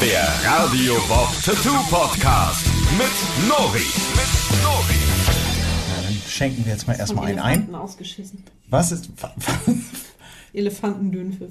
Der Radio Bob Tattoo Podcast mit Nori. Dann schenken wir jetzt mal erstmal einen ein. Elefanten ausgeschissen. Was ist... Elefantendünnpfiff.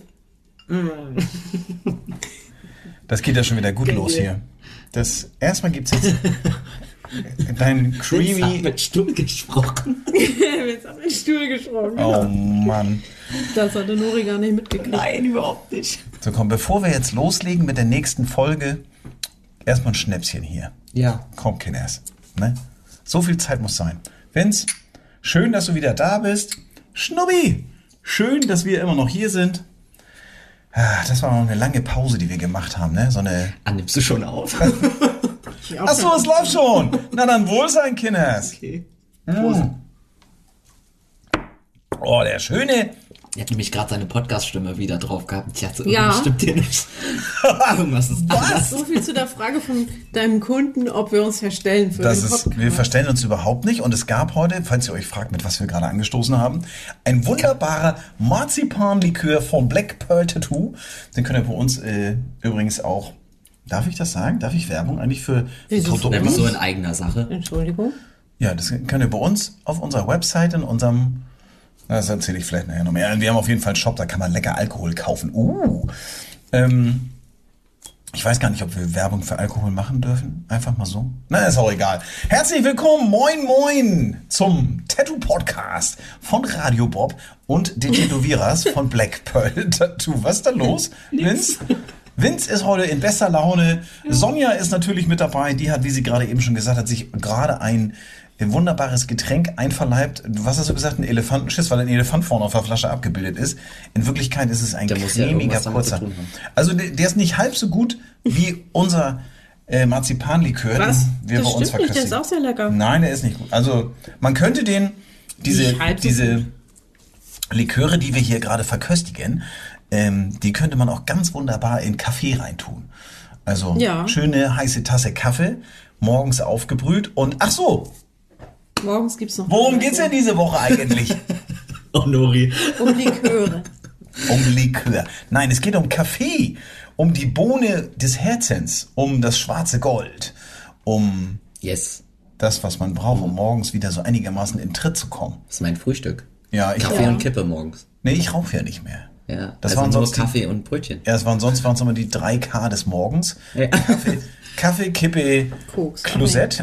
Das geht ja schon wieder gut los hier. Erstmal gibt's jetzt dein Creamy creamy... mit Stuhl gesprochen. Jetzt haben wir den Stuhl gesprochen. Oh Mann. Das hat der Nori gar nicht mitgekriegt. Nein, überhaupt nicht. So, komm, bevor wir jetzt loslegen mit der nächsten Folge, erstmal ein Schnäpschen hier. Ja. Komm, Kinders. Ne? So viel Zeit muss sein. Vince, schön, dass du wieder da bist. Schnubbi, schön, dass wir immer noch hier sind. Das war noch eine lange Pause, die wir gemacht haben, ne? So eine... Nimmst du schon auf? Achso, es läuft schon. Na dann Wohlsein, Kinders. Okay. Oh, der schöne... Er hat nämlich gerade seine Podcast-Stimme wieder drauf gehabt. Ich dachte, Ja. irgendwas stimmt hier nicht. Irgendwas ist anders. So viel zu der Frage von deinem Kunden, ob wir uns verstellen für den Podcast. Wir verstellen uns überhaupt nicht. Und es gab heute, falls ihr euch fragt, mit was wir gerade angestoßen haben, ein wunderbarer Marzipanlikör von Black Pearl Tattoo. Den könnt ihr bei uns übrigens auch... Darf ich das sagen? Darf ich Werbung eigentlich für Produkte? Einfach so in eigener Sache. Entschuldigung. Ja, das könnt ihr bei uns auf unserer Website in unserem... Das erzähle ich vielleicht nachher noch mehr. Wir haben auf jeden Fall einen Shop, da kann man lecker Alkohol kaufen. Ich weiß gar nicht, ob wir Werbung für Alkohol machen dürfen. Einfach mal so. Na, ist auch egal. Herzlich willkommen, moin, zum Tattoo-Podcast von Radio Bob und den Tätowierers von Black Pearl Tattoo. Was ist da los, Vince? Vince ist heute in bester Laune. Sonja ist natürlich mit dabei. Die hat, wie sie gerade eben schon gesagt hat, sich gerade ein wunderbares Getränk einverleibt. Was hast du gesagt? Ein Elefantenschiss, weil ein Elefant vorne auf der Flasche abgebildet ist. In Wirklichkeit ist es ein cremiger kurzer. Also der ist nicht halb so gut wie unser Marzipanlikör, Was? den wir Das bei uns stimmt nicht, der verköstigen. ist auch sehr lecker. Nein, der ist nicht gut. Also man könnte diese Liköre, die wir hier gerade verköstigen, die könnte man auch ganz wunderbar in Kaffee reintun. Also Ja. schöne heiße Tasse Kaffee, morgens aufgebrüht und ach so, Morgens gibt's noch... worum geht's denn diese Woche eigentlich? Oh, Nori. Um Liköre. Um Likör. Nein, es geht um Kaffee, um die Bohne des Herzens, um das schwarze Gold, um Yes. das, was man braucht, um morgens wieder so einigermaßen in Tritt zu kommen. Das ist mein Frühstück. Ja, Kaffee Ja. und Kippe morgens. Nee, ich rauche ja nicht mehr. Ja. Das also waren nur sonst Kaffee und Brötchen. Ja, sonst waren es immer die 3K des Morgens. Ja. Kaffee, Kippe, Koks. Klosett.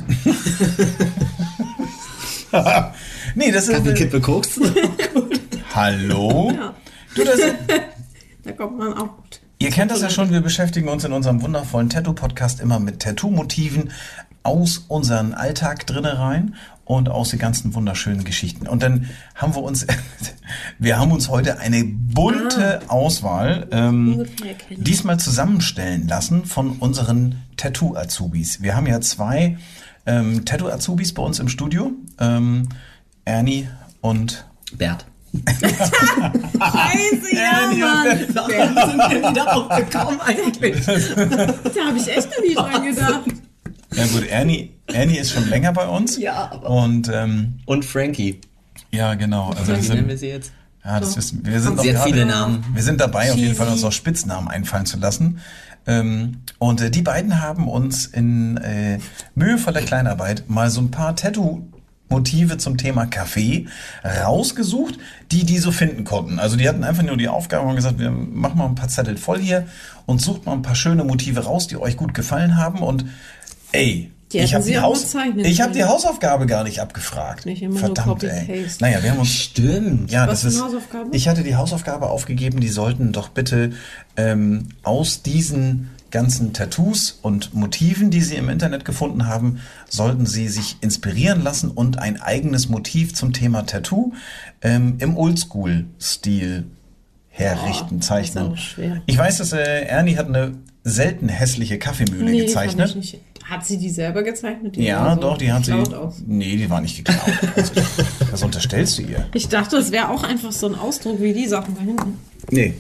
Nee, das ist... Kaffee, Kippe, Koks. Hallo? Ja. Du, Da kommt man auch gut. ihr kennt das ja schon, wir beschäftigen uns in unserem wundervollen Tattoo-Podcast immer mit Tattoo-Motiven aus unserem Alltag drinne rein und aus den ganzen wunderschönen Geschichten. Und dann haben wir uns heute eine bunte Auswahl Ungefähr erkennen. diesmal zusammenstellen lassen von unseren Tattoo-Azubis. Wir haben ja 2 Tattoo-Azubis bei uns im Studio, Ernie und Bert. Scheiße, ja, Mann. Warum sind wir wieder aufgekommen eigentlich? Da habe ich echt noch nie dran gedacht. ja gut, Ernie ist schon länger bei uns. Ja, aber... Und Und Frankie. ja, genau. Also Wie nennen wir sie jetzt? ja, das wissen wir. Sind noch Sie hat gerade, viele Namen. Wir sind dabei, auf jeden Cheesy. Fall uns noch Spitznamen einfallen zu lassen. Und die beiden haben uns in mühevoller Kleinarbeit mal so ein paar Tattoo-Motive zum Thema Kaffee rausgesucht, die so finden konnten. Also die hatten einfach nur die Aufgabe und gesagt, wir machen mal ein paar Zettel voll hier und sucht mal ein paar schöne Motive raus, die euch gut gefallen haben. Und ey, Die ich hätten habe sie auch bezeichnet die können. Hausaufgabe gar nicht abgefragt. Nicht immer nur Verdammt, ey. Copy-Paste. Naja, wir haben uns... Stimmt. Ja, Was das für ist. eine Hausaufgabe? Ich hatte die Hausaufgabe aufgegeben, die sollten doch bitte aus diesen ganzen Tattoos und Motiven, die sie im Internet gefunden haben, sollten sie sich inspirieren lassen und ein eigenes Motiv zum Thema Tattoo im Oldschool-Stil herrichten, zeichnen. das ist auch schwer. Ich weiß, dass Ernie hat eine selten hässliche Kaffeemühle Nee, gezeichnet. fand ich nicht. Hat sie die selber gezeichnet? Die Ja, sah so doch, die hat sie. geklaut aus. Nee, die war nicht geklaut. Also, was unterstellst du ihr? Ich dachte, es wäre auch einfach so ein Ausdruck wie die Sachen da hinten. Nee.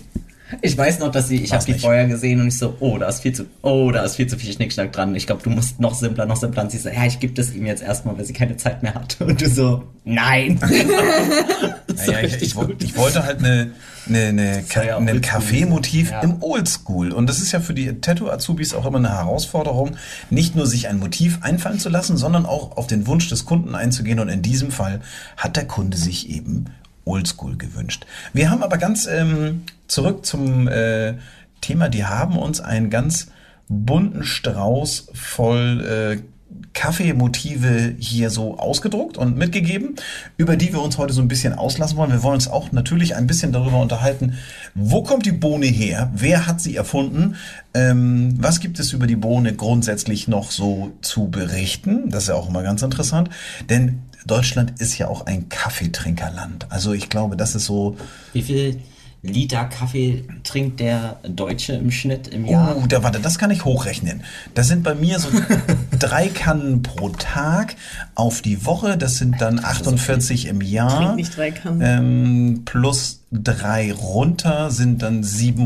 Ich weiß noch, dass ich habe die nicht. vorher gesehen und ich so, da ist viel zu viel Schnickschnack dran. Ich glaube, du musst noch simpler. Und sie so, ja, ich gebe das ihm jetzt erstmal, weil sie keine Zeit mehr hat. Und du so, nein. Naja, ich wollte halt ein Kaffeemotiv im Oldschool. Und das ist ja für die Tattoo-Azubis auch immer eine Herausforderung, nicht nur sich ein Motiv einfallen zu lassen, sondern auch auf den Wunsch des Kunden einzugehen. Und in diesem Fall hat der Kunde sich eben Oldschool gewünscht. Wir haben aber ganz zurück zum Thema, die haben uns einen ganz bunten Strauß voll Kaffeemotive hier so ausgedruckt und mitgegeben, über die wir uns heute so ein bisschen auslassen wollen. Wir wollen uns auch natürlich ein bisschen darüber unterhalten, wo kommt die Bohne her, wer hat sie erfunden, was gibt es über die Bohne grundsätzlich noch so zu berichten. Das ist ja auch immer ganz interessant, denn Deutschland ist ja auch ein Kaffeetrinkerland. Also ich glaube, das ist so... Wie viel Liter Kaffee trinkt der Deutsche im Schnitt im Jahr? Das kann ich hochrechnen. Das sind bei mir so 3 Kannen pro Tag auf die Woche. Das sind dann 48 im Jahr. Trink nicht 3 Kannen. Plus 3 runter sind dann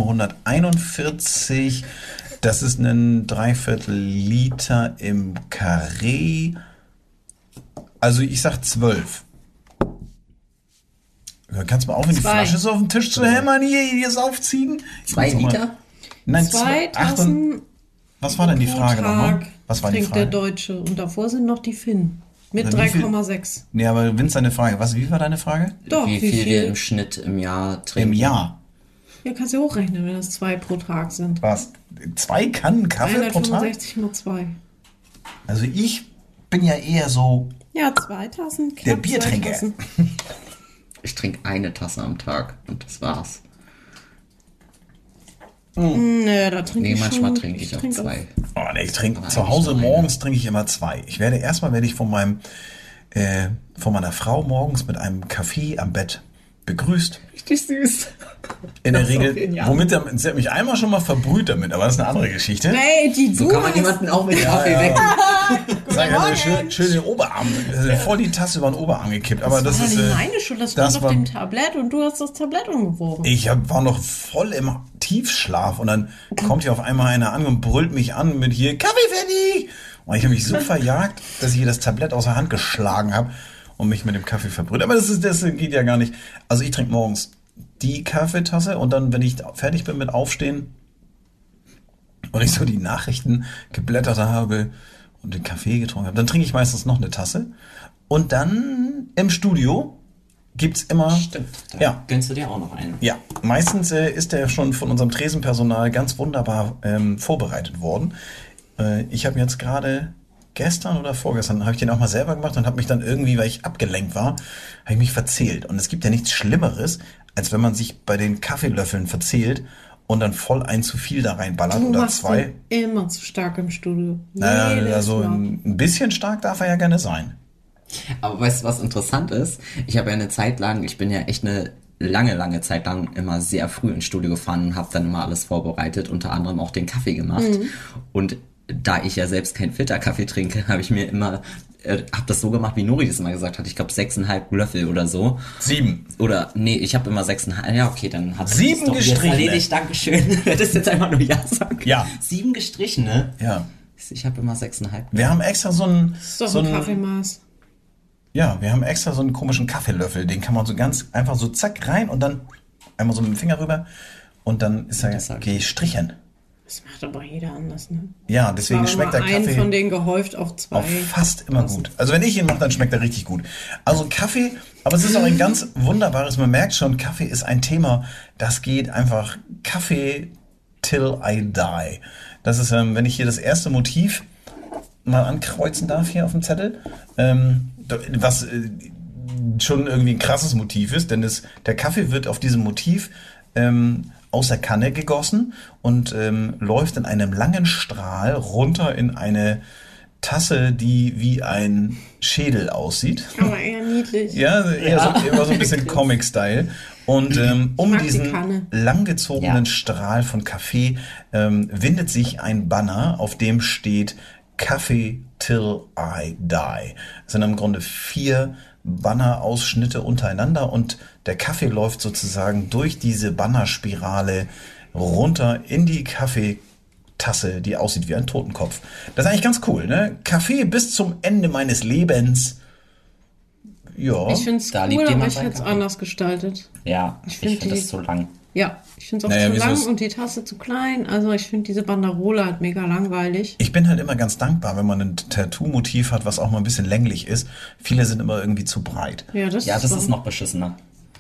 741. Das ist ein Dreiviertel Liter im Carré. Also ich sag 12. Kannst du mal aufhören, die Flasche so auf den Tisch zu hämmern, hier ist aufziehen? 2 Liter? Nein, 2 Tassen. Was war denn die Frage nochmal? Was war die trinkt Frage? der Deutsche und davor sind noch die Finnen. Mit Also wie viel- 3,6. Nee, aber Vince, deine Frage. Wie war deine Frage? Doch, Wie viel wir im Schnitt im Jahr trinken? Im Jahr. Ja, kannst du hochrechnen, wenn das 2 pro Tag sind. Was? 2 Kannen Kaffee pro Tag? 165 mal 2. Also ich bin ja eher so Ja, 2 Tassen. Knapp der Biertrinker. 2 Tassen. Ich trinke eine Tasse am Tag und das war's. Nee, da trinke Nee, ich manchmal schon. trinke ich auch 2. Oh, nee, ich trinke Aber zu eigentlich Hause nur eine. morgens trinke ich immer 2. Erstmal werde ich von meiner Frau morgens mit einem Kaffee am Bett begrüßt. Richtig süß. In der Das ist auch Regel, genial. sie hat mich einmal schon mal verbrüht damit, aber das ist eine andere Geschichte. Hey, die So du kann man hast. jemanden auch mit Kaffee ja. wecken. Sag ich, schön den Oberarm, voll die Tasse über den Oberarm gekippt. Aber das Das ist war nicht meine Schuld, das stand auf war, dem Tablett und du hast das Tablett umgeworfen. war noch voll im Tiefschlaf und dann kommt hier auf einmal einer an und brüllt mich an mit hier Kaffee fertig. Und ich habe mich so verjagt, dass ich hier das Tablett aus der Hand geschlagen habe und mich mit dem Kaffee verbrüht. Aber das geht ja gar nicht. Also ich trinke morgens die Kaffeetasse und dann, wenn ich fertig bin mit Aufstehen und ich so die Nachrichten geblättert habe und den Kaffee getrunken habe, dann trinke ich meistens noch eine Tasse. Und dann im Studio gibt's immer... Stimmt. Da Ja. gönnst du dir auch noch einen. Ja, meistens ist der schon von unserem Tresenpersonal ganz wunderbar vorbereitet worden. Ich habe jetzt gerade gestern oder vorgestern habe ich den auch mal selber gemacht und habe mich dann irgendwie, weil ich abgelenkt war, habe ich mich verzählt. Und es gibt ja nichts Schlimmeres, als wenn man sich bei den Kaffeelöffeln verzählt und dann voll ein zu viel da reinballert Du oder machst 2. den immer zu stark im Studio. Naja, Jedes also Mal. ein bisschen stark darf er ja gerne sein. Aber weißt du, was interessant ist? Ich habe ja eine Zeit lang, ich bin ja echt eine lange Zeit lang immer sehr früh ins Studio gefahren und habe dann immer alles vorbereitet, unter anderem auch den Kaffee gemacht. Und da ich ja selbst kein Filterkaffee trinke, habe ich mir immer, habe das so gemacht, wie Nuri das immer gesagt hat. Ich glaube 6,5 Löffel oder so. 7. Oder, nee, ich habe immer 6,5. Ja, okay, dann hat 7 das doch jetzt gestrichene. erledigt. Dankeschön. Du hättest jetzt einfach nur Ja sagen. Ja. 7 gestrichene. Ja. Ich habe immer 6,5. Wir haben extra so einen... Das ist doch so ein einen- Kaffeemaß. Ja, wir haben extra so einen komischen Kaffeelöffel, den kann man so ganz einfach so zack rein und dann einmal so mit dem Finger rüber und dann ist er gestrichen. Das macht aber jeder anders, ne? Ja, deswegen War schmeckt der immer einen Kaffee von denen gehäuft auf 2. auch fast immer gut. Also wenn ich ihn mache, dann schmeckt er richtig gut. Also Kaffee, aber es ist auch ein ganz wunderbares, man merkt schon, Kaffee ist ein Thema, das geht einfach Kaffee till I die. Das ist, wenn ich hier das erste Motiv mal ankreuzen darf hier auf dem Zettel, was schon irgendwie ein krasses Motiv ist, denn der Kaffee wird auf diesem Motiv aus der Kanne gegossen und läuft in einem langen Strahl runter in eine Tasse, die wie ein Schädel aussieht. Aber eher niedlich. Ja, eher so ein bisschen Comic-Style. Und um mag die diesen Kanne. langgezogenen Ja. Strahl von Kaffee windet sich ein Banner, auf dem steht Kaffee till I die. Das sind im Grunde 4 Bannerausschnitte untereinander und der Kaffee läuft sozusagen durch diese Bannerspirale runter in die Kaffeetasse, die aussieht wie ein Totenkopf. Das ist eigentlich ganz cool, ne? Kaffee bis zum Ende meines Lebens. Ja. Ich finde es Da liebt cool, aber jemand ich seinen hätte es Kaffee. anders gestaltet. Ja, ich find finde die- das zu lang. Ja, ich finde es auch Naja, zu wieso lang ist- und die Tasse zu klein. Also ich finde diese Banderole halt mega langweilig. Ich bin halt immer ganz dankbar, wenn man ein Tattoo-Motiv hat, was auch mal ein bisschen länglich ist. Viele sind immer irgendwie zu breit. Ja, das Ja, das wahr. ist noch beschissener.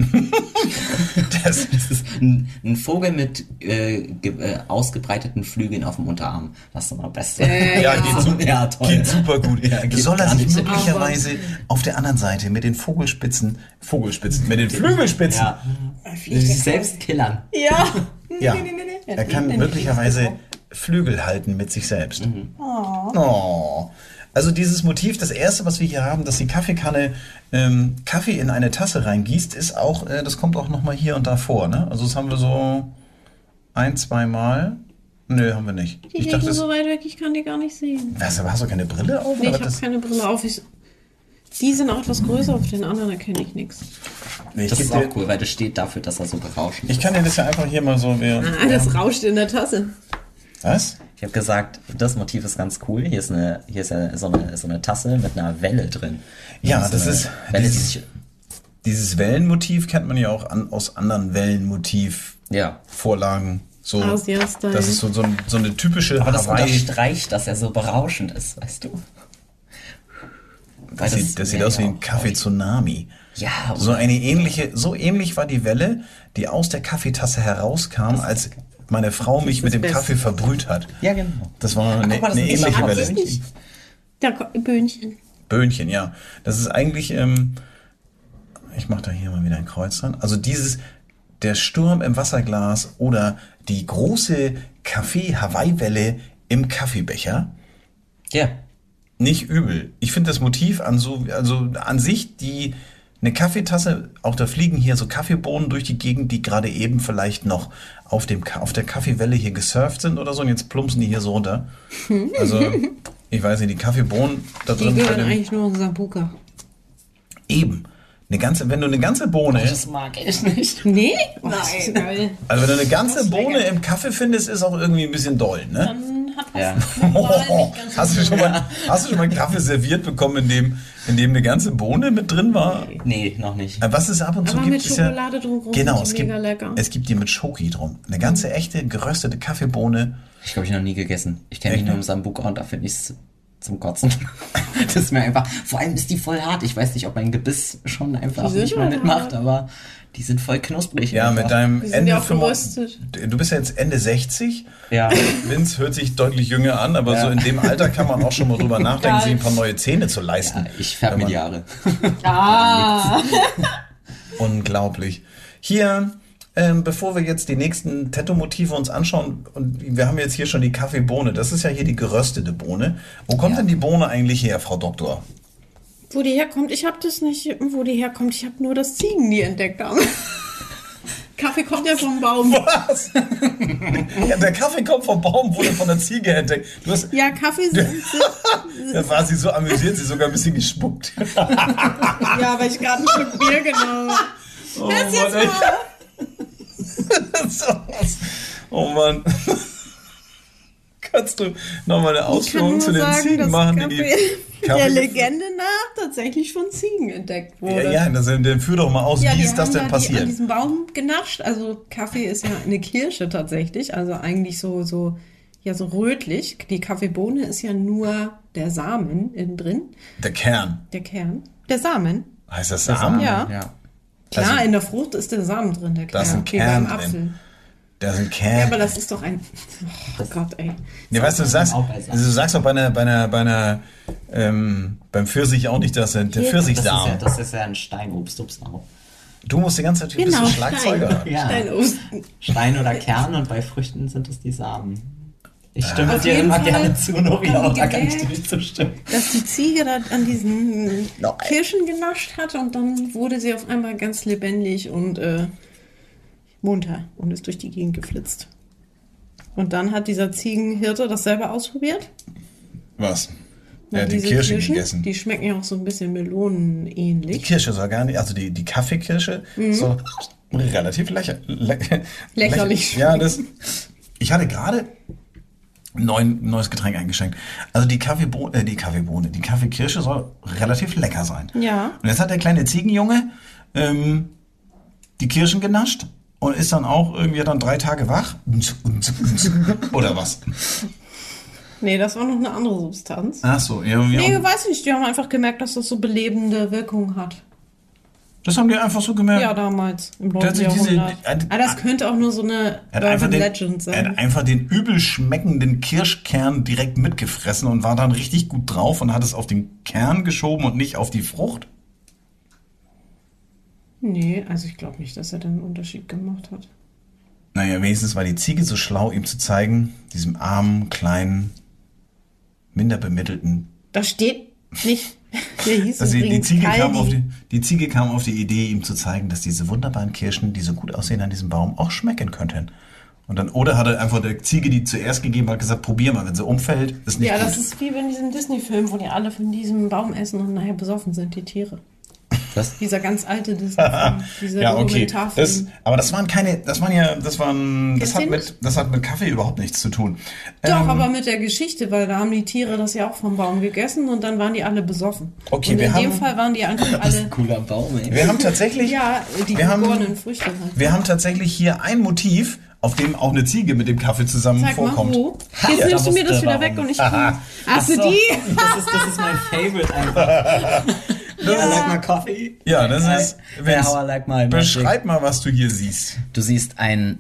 Das, Das ist ein Vogel mit ausgebreiteten Flügeln auf dem Unterarm. Das ist immer Beste. ja, geht, Ja, toll. geht super gut. Ja, geht Soll er gar sich nicht. möglicherweise auf der anderen Seite mit den mit den Flügelspitzen, Ja. Sich selbst killern. Ja. ja, er kann möglicherweise Flügel halten mit sich selbst. Oh. Also dieses Motiv, das erste, was wir hier haben, dass die Kaffeekanne Kaffee in eine Tasse reingießt, ist auch, das kommt auch nochmal hier und da vor, ne? Also das haben wir so 1-2 Mal. Nö, haben wir nicht. Die Ich liegen dachte, so weit weg, ich kann die gar nicht sehen. hast du keine Brille auf? Nee, ich Oder habe keine Brille auf. Die sind auch etwas größer, auf den anderen erkenne ich nichts. Nee, Das ich ist geb dir- auch cool, weil das steht dafür, dass er so berauschend Ich ist. kann dir das ja einfach hier mal so... Ah, das rauscht in der Tasse. Was? Ich habe gesagt, das Motiv ist ganz cool. Hier ist ja so eine Tasse mit einer Welle drin. Ja, So das eine ist Welle, die dieses, sich, dieses Wellenmotiv kennt man ja auch aus anderen Wellenmotiv-Vorlagen. ja. So, Asia-Style. das ist so eine typische Aber das Hawaii. unterstreicht, dass er so berauschend ist, weißt du? Weil Das sieht aus wie ein Kaffee-Tsunami. Ja, So ähnlich war die Welle, die aus der Kaffeetasse herauskam, als meine Frau mich mit dem Beste. Kaffee verbrüht hat. Ja, genau. Das war eine Guck mal, das ist ähnliche aber Welle. Böhnchen. Böhnchen. Böhnchen, ja. Das ist eigentlich, ich mache da hier mal wieder ein Kreuz dran. Also der Sturm im Wasserglas oder die große Kaffee-Hawaii-Welle im Kaffeebecher. Ja. Nicht übel. Ich finde das Motiv an sich, eine Kaffeetasse, auch da fliegen hier so Kaffeebohnen durch die Gegend, die gerade eben vielleicht noch auf der Kaffeewelle hier gesurft sind oder so und jetzt plumpsen die hier so runter. Also, ich weiß nicht, die Kaffeebohnen da Die drin. bei gehören dem- eigentlich nur in Sambuca. Eben. Wenn du eine ganze Bohne, Das mag ich nicht. Nee? Oh, nein. Geil. also wenn du eine ganze Bohne im Kaffee findest, ist auch irgendwie ein bisschen doll, ne? Dann hat was Ja. Hast du schon mal einen Kaffee serviert bekommen, in dem eine ganze Bohne mit drin war? Nee, noch nicht. Was es ab und zu Aber gibt, mit ist ja... Schokolade drumherum Genau, sind die mega lecker. es gibt die mit Schoki drum. Eine ganze echte geröstete Kaffeebohne. Ich glaube, ich noch nie gegessen. Ich kenne Echt, mich nur ne? im Sambuca und da finde ich es zum Kotzen. Das ist mir einfach, vor allem ist die voll hart. Ich weiß nicht, ob mein Gebiss schon einfach Die sind nicht mehr halt mitmacht, hart. aber die sind voll knusprig. Ja, einfach. mit deinem Die sind Ende ja auch 65. geröstet. Du bist ja jetzt Ende 60. Ja. Vince hört sich deutlich jünger an, aber Ja. so in dem Alter kann man auch schon mal drüber nachdenken, sich ein paar neue Zähne zu leisten. Ich färbe Wenn mir man- die Haare. Ah. Unglaublich. Hier, bevor wir jetzt die nächsten Tattoo-Motive uns anschauen, und wir haben jetzt hier schon die Kaffeebohne, das ist ja hier die geröstete Bohne. Wo kommt denn die Bohne eigentlich her, Frau Doktor? Wo die herkommt, ich habe das nicht, wo die herkommt. Ich habe nur das Ziegen, die entdeckt haben. Kaffee kommt ja vom Baum. Was? Ja, der Kaffee kommt vom Baum, wurde von der Ziege entdeckt. Du hast, Ja, Kaffee sind, da war sie so amüsiert, sie sogar ein bisschen gespuckt. ja, weil ich gerade ein Stück Bier genommen habe. Oh Das jetzt Mann, mal. So was. Oh Mann. Kannst du nochmal eine Ausführung zu den Ziegen machen, die Kaffee der Kaffee... Legende nach tatsächlich von Ziegen entdeckt wurde. Ja, dann führ doch mal aus, Ja, wie die ist das haben denn da an passiert? diesem Baum genascht. Also Kaffee ist ja eine Kirsche tatsächlich, also eigentlich so rötlich. Die Kaffeebohne ist ja nur der Samen innen drin, Der Kern. der Kern. Der Samen. Heißt das Samen? Ja. Ja. Klar, Also- in der Frucht ist der Samen drin, der Kern. Da ist ein wie Kern beim Apfel. drin. Da ist ein Ja, Kern. aber das ist doch ein... Oh Gott, ey. Ja, weißt du, du sagst auch beim Pfirsich auch nicht, dass der Pfirsichsamen. Das ist ja ein Steinobst, auch. Du musst die ganze Zeit, du bist ein Schlagzeuger. Stein. Ja. Steinobst. Stein oder Kern und bei Früchten sind es die Samen. Ich stimme Auf dir jeden immer Fall gerne zu, Nori, aber da kann ich dir gemerkt, nicht zustimmen. Dass die Ziege da an diesen Nein. Kirschen genascht hat und dann wurde sie auf einmal ganz lebendig und munter und ist durch die Gegend geflitzt. Und dann hat dieser Ziegenhirte das selber ausprobiert. Was? Er hat die diese Kirsche Kirschen, gegessen. die schmecken ja auch so ein bisschen Die melonenähnlich. Kirsche soll gar nicht, also die Kaffeekirsche soll relativ Lächerlich Ja, ich hatte gerade ein neues Getränk eingeschenkt. Also die Kaffeekirsche soll relativ lecker sein. Ja. Und jetzt hat der kleine Ziegenjunge die Kirschen genascht und ist dann auch irgendwie dann 3 Tage wach. Oder was? Nee, das war noch eine andere Substanz. Ach so, irgendwie. Nee, weiß nicht, die haben einfach gemerkt, dass das so belebende Wirkung hat. Das haben die einfach so gemerkt. Ja, damals, im 9. Tatsächlich Jahrhundert. Das könnte auch nur so eine Er hat Urban Legend er sein. hat einfach den übel schmeckenden Kirschkern direkt mitgefressen und war dann richtig gut drauf und hat es auf den Kern geschoben und nicht auf die Frucht. Nee, also ich glaube nicht, dass er dann einen Unterschied gemacht hat. Naja, wenigstens war die Ziege so schlau, ihm zu zeigen, diesem armen, kleinen, minder bemittelten. Da steht nicht. Der hieß Also die übrigens Ziege Kaldi. die Ziege kam auf die Idee, ihm zu zeigen, dass diese wunderbaren Kirschen, die so gut aussehen an diesem Baum, auch schmecken könnten. Und dann, oder hat er einfach der Ziege, die zuerst gegeben hat, gesagt, probier mal, wenn sie umfällt, ist nicht Ja, gut. das ist wie in diesem Disney-Film, wo die alle von diesem Baum essen und nachher besoffen sind, die Tiere. Was? Dieser ganz alte Disney-Film, dieser Ja, okay. Dokumentarfilm. Das Kennst du den hat mit Kaffee überhaupt nichts zu tun. Doch, aber mit der Geschichte, weil da haben die Tiere das ja auch vom Baum gegessen und dann waren die alle besoffen. Okay, und wir in dem haben- Fall waren die einfach alle, Cooler Baum, ey. Wir haben tatsächlich, ja, die wir haben- geborenen Früchte halt. wir haben tatsächlich hier ein Motiv, auf dem auch eine Ziege mit dem Kaffee zusammen Zeig vorkommt. mal, wo. Jetzt nimmst du mir das wieder weg und ich... Aha. Ach, für so. die? Das ist mein Favorite einfach. I like my coffee. Ja, das ist, Yeah, how I like my beschreib mal, was du hier siehst. Du siehst einen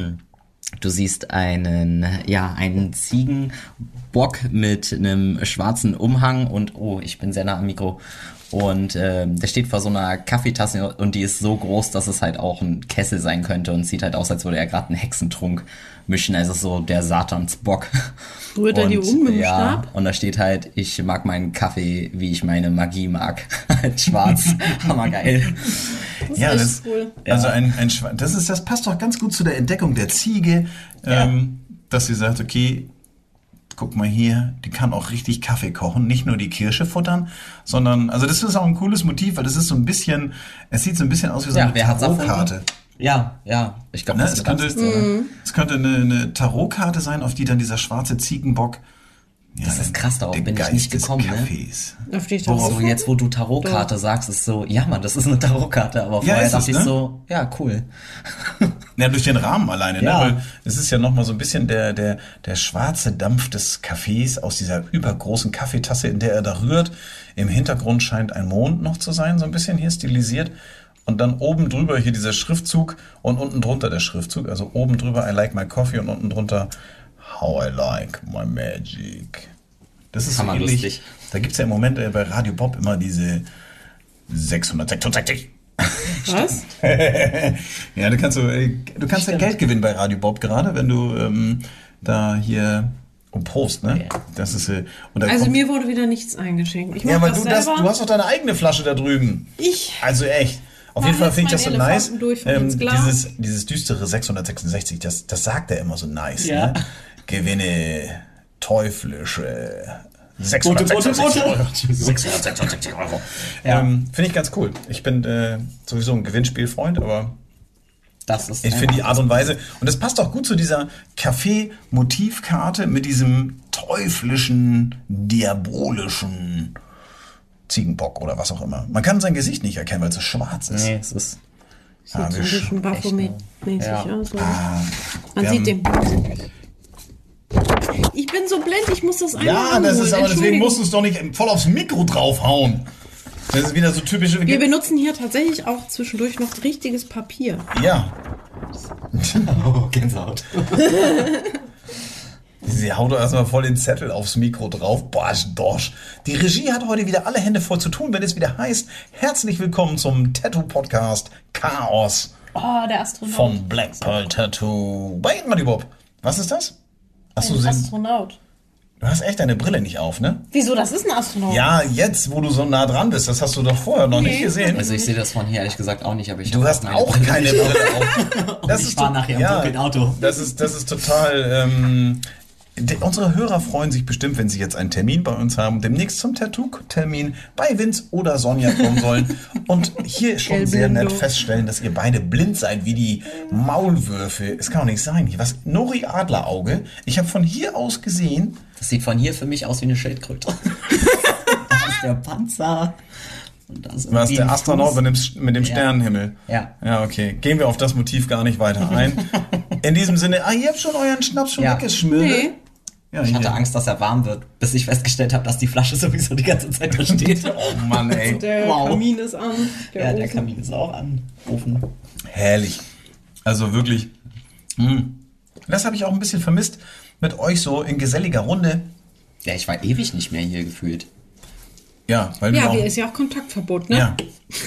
Ziegenbock mit einem schwarzen Umhang und, oh, ich bin sehr nah am Mikro. Und der steht vor so einer Kaffeetasse und die ist so groß, dass es halt auch ein Kessel sein könnte und sieht halt aus, als würde er gerade einen Hexentrunk mischen. Also so der Satansbock. Rührt er die um mit dem ja, Stab? und da steht halt, ich mag meinen Kaffee, wie ich meine Magie mag. Halt schwarz. Hammergeil. Ja, echt das, cool. also das passt doch ganz gut zu der Entdeckung der Ziege, dass sie sagt, okay, guck mal hier, die kann auch richtig Kaffee kochen, nicht nur die Kirsche futtern, sondern, also das ist auch ein cooles Motiv, weil das ist so ein bisschen, es sieht so ein bisschen aus wie so eine wer hat's Tarotkarte. erfunden? Ja. Ich glaube, Ne? das ist Es könnte eine Tarotkarte sein, auf die dann dieser schwarze Ziegenbock. Ja, Das ist krass, darauf der bin ich Geist nicht des gekommen, ne? Kaffees. Auf die So, Tarotkarte? jetzt, wo du Tarotkarte sagst, ist so, ja Mann, das ist eine Tarotkarte, aber Ja, vorher ist es, dachte ich ne? so, ja, cool. Ja, durch den Rahmen alleine, Ja. ne? Weil es ist ja nochmal so ein bisschen der schwarze Dampf des Kaffees aus dieser übergroßen Kaffeetasse, in der er da rührt. Im Hintergrund scheint ein Mond noch zu sein, so ein bisschen hier stilisiert. Und dann oben drüber hier dieser Schriftzug und unten drunter der Schriftzug. Also oben drüber I like my coffee und unten drunter How I like my magic. Das ist so ähnlich. Hammerlustig. Da gibt's ja im Moment bei Radio Bob immer diese 666. Was? Ja, du kannst ja Geld gewinnen bei Radio Bob gerade, wenn du da hier Post, ne? Ja. Das ist und da Also kommt, mir wurde wieder nichts eingeschenkt. Ich ja, mach weil das du selber. hast doch deine eigene Flasche da drüben. Ich. Also echt. Auf Mach jeden Fall jetzt finde ich das so meinen nice. Elefanten durch und ins Glas. Dieses düstere 666, das sagt er immer so nice. Ja. Ne? Gewinne teuflische Bote. 666 Euro. 666 Euro. Ja. Finde ich ganz cool. Ich bin sowieso ein Gewinnspielfreund, aber Das ist ich finde die Art und Weise, und das passt auch gut zu dieser Kaffee-Motivkarte mit diesem teuflischen, diabolischen Ziegenbock oder was auch immer. Man kann sein Gesicht nicht erkennen, weil es so schwarz ist. Nee, es ist. Sieht so ein wir bisschen Baphomet-mäßig Ja. aus. wir Man haben- sieht den. Ich bin so blind, ich muss das einmal Ja, das anholen. ist aber deswegen Entschuldigung. musst du es doch nicht voll aufs Mikro draufhauen. Das ist wieder so typisch. Wir benutzen hier tatsächlich auch zwischendurch noch richtiges Papier. Ja, Oh, Gänsehaut. sie haut doch erstmal voll den Zettel aufs Mikro drauf. Bosch, Dorsch. Die Regie hat heute wieder alle Hände voll zu tun, wenn es wieder heißt, herzlich willkommen zum Tattoo-Podcast Chaos Oh, der Astronaut. von Black Pearl Tattoo. Wait mal, Bob. Was ist das? Achso, Ein Astronaut. du hast echt deine Brille nicht auf, ne? Wieso, das ist ein Astronaut? Ja, jetzt, wo du so nah dran bist, das hast du doch vorher noch nicht gesehen. Also ich sehe das von hier ehrlich gesagt auch nicht, aber ich Du hab hast meine auch Brille keine nicht. Brille auf. Und ich fahre nachher im dunklen Auto. Das ist total Unsere Hörer freuen sich bestimmt, wenn sie jetzt einen Termin bei uns haben, demnächst zum Tattoo-Termin bei Vince oder Sonja kommen sollen und hier schon sehr nett feststellen, dass ihr beide blind seid wie die Maulwürfe. Es kann doch nicht sein. Was? Nori Adlerauge. Ich habe von hier aus gesehen. Das sieht von hier für mich aus wie eine Schildkröte. Da ist der Panzer. Und da ist Was, der Astronaut mit dem Sternenhimmel? Ja. Ja, okay. Gehen wir auf das Motiv gar nicht weiter ein. In diesem Sinne, ihr habt schon euren Schnaps schon weggeschmiert. Nee. Ja, Ich hatte Angst, dass er warm wird, bis ich festgestellt habe, dass die Flasche sowieso die ganze Zeit da steht. Oh Mann, ey. Der Kamin ist an. Der Kamin ist auch an. Ofen. Herrlich. Also wirklich. Das habe ich auch ein bisschen vermisst mit euch so in geselliger Runde. Ja, ich war ewig nicht mehr hier gefühlt. Ja, weil Ja, du hier auch, ist ja auch Kontaktverbot, ne? ja.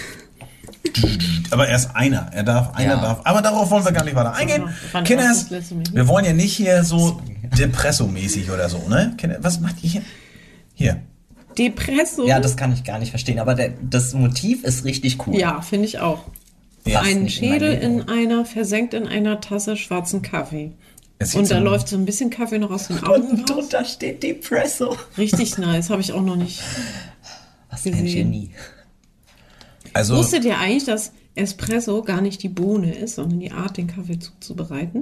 Aber erst einer. Einer darf. Aber darauf wollen wir gar nicht weiter eingehen. Wann Kinders, das letzte Mal hier? wir wollen ja nicht hier so Depresso-mäßig oder so, ne? Kinder, was macht ihr hier? Hier. Depresso? Ja, das kann ich gar nicht verstehen. Aber das Motiv ist richtig cool. Ja, finde ich auch. Ja. Ein nicht in mein Schädel Leben. versenkt in einer Tasse schwarzen Kaffee. Es sieht Und da so- läuft so ein bisschen Kaffee noch aus den Augen raus. da steht Depresso. Richtig nice, habe ich auch noch nicht. Was ein gesehen. Genie. Also, Wusstet ihr eigentlich, dass Espresso gar nicht die Bohne ist, sondern die Art, den Kaffee zuzubereiten?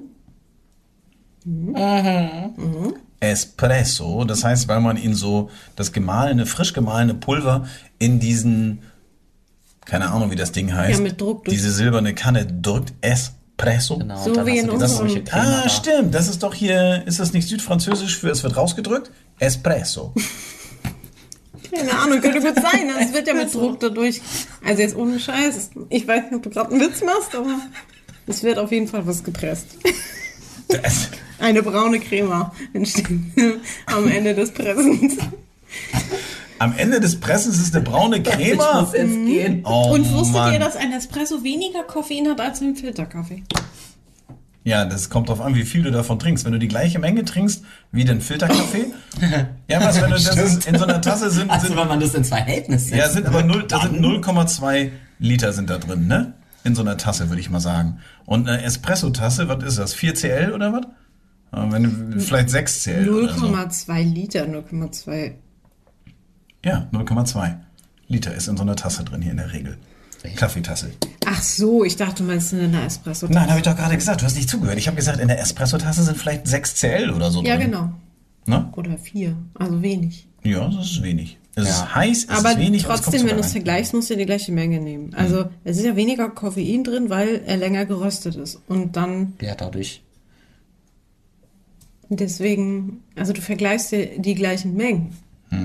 Espresso, das heißt, weil man ihn so, das frisch gemahlene Pulver in diesen, keine Ahnung, wie das Ding heißt, Ja, mit Druck durch- diese silberne Kanne drückt. Espresso. Genau, So und dann wie hast in du diese unserem- solche Creme da. Stimmt, das ist doch hier, ist das nicht südfranzösisch für es wird rausgedrückt? Espresso. Keine Ahnung, könnte gut sein. Es wird ja mit Druck dadurch. Also jetzt ohne Scheiß. Ich weiß nicht, ob du gerade einen Witz machst, aber es wird auf jeden Fall was gepresst. Das, Eine braune Crema entsteht am Ende des Pressens. am Ende des Pressens ist eine braune Crema. muss jetzt gehen. Oh, Und wusstet Mann. ihr, dass ein Espresso weniger Koffein hat als ein Filterkaffee? Ja, das kommt drauf an, wie viel du davon trinkst. Wenn du die gleiche Menge trinkst wie den Filterkaffee, ja, was, wenn du das ist, in so einer Tasse sind, Also wenn man das ins Verhältnis setzt. ja, sind aber da sind dann- 0,2 Liter sind da drin, ne? In so einer Tasse, würde ich mal sagen. Und eine Espresso-Tasse, was ist das? 4 CL oder was? Vielleicht 6 CL oder so. 0,2 Liter, 0,2. Ja, 0,2 Liter ist in so einer Tasse drin hier in der Regel. Kaffeetasse. Ach so, ich dachte, du meinst in einer Espresso. Nein, habe ich doch gerade gesagt. Du hast nicht zugehört. Ich habe gesagt, in der Espresso-Tasse sind vielleicht 6 CL oder so Ja, drin. genau. Ne? Oder 4, also wenig. Ja, das ist wenig. Es Ja. ist heiß, es Aber ist wenig. aber es kommt trotzdem, wenn sogar du es rein. vergleichst, musst du die gleiche Menge nehmen. Also es ist ja weniger Koffein drin, weil er länger geröstet ist. Und dann Ja, dadurch. deswegen, also du vergleichst dir die gleichen Mengen.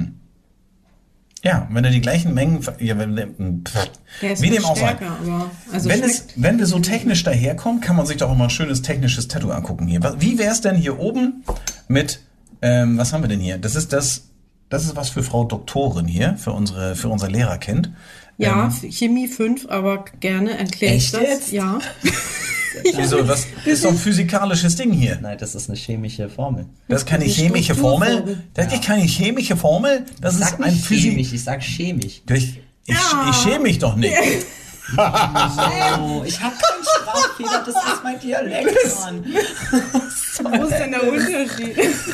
Ja, wenn du die gleichen Mengen, ja, wenn, Der ist wie viel dem auch sei. stärker, aber also Wenn wir so technisch daherkommen, kann man sich doch auch mal ein schönes technisches Tattoo angucken hier. Wie wäre es denn hier oben mit, was haben wir denn hier? Das ist was für Frau Doktorin hier, für unser Lehrerkind. ja, Chemie 5, aber gerne erkläre ich Echt das. jetzt? Ja. Wieso, was ist doch ein physikalisches Ding hier? Nein, das ist eine chemische Formel. Das ist keine Das ist eine chemische Formel. Strukturformel. Das ist keine chemische Formel. Das Ich ist sag ein nicht Physik. chemisch, ich sag chemisch. Ich schäme mich doch nicht. Oh, ich hab keinen Sprachfehler, das ist mein Dialekt, Mann. Wo ist denn der Unterschied?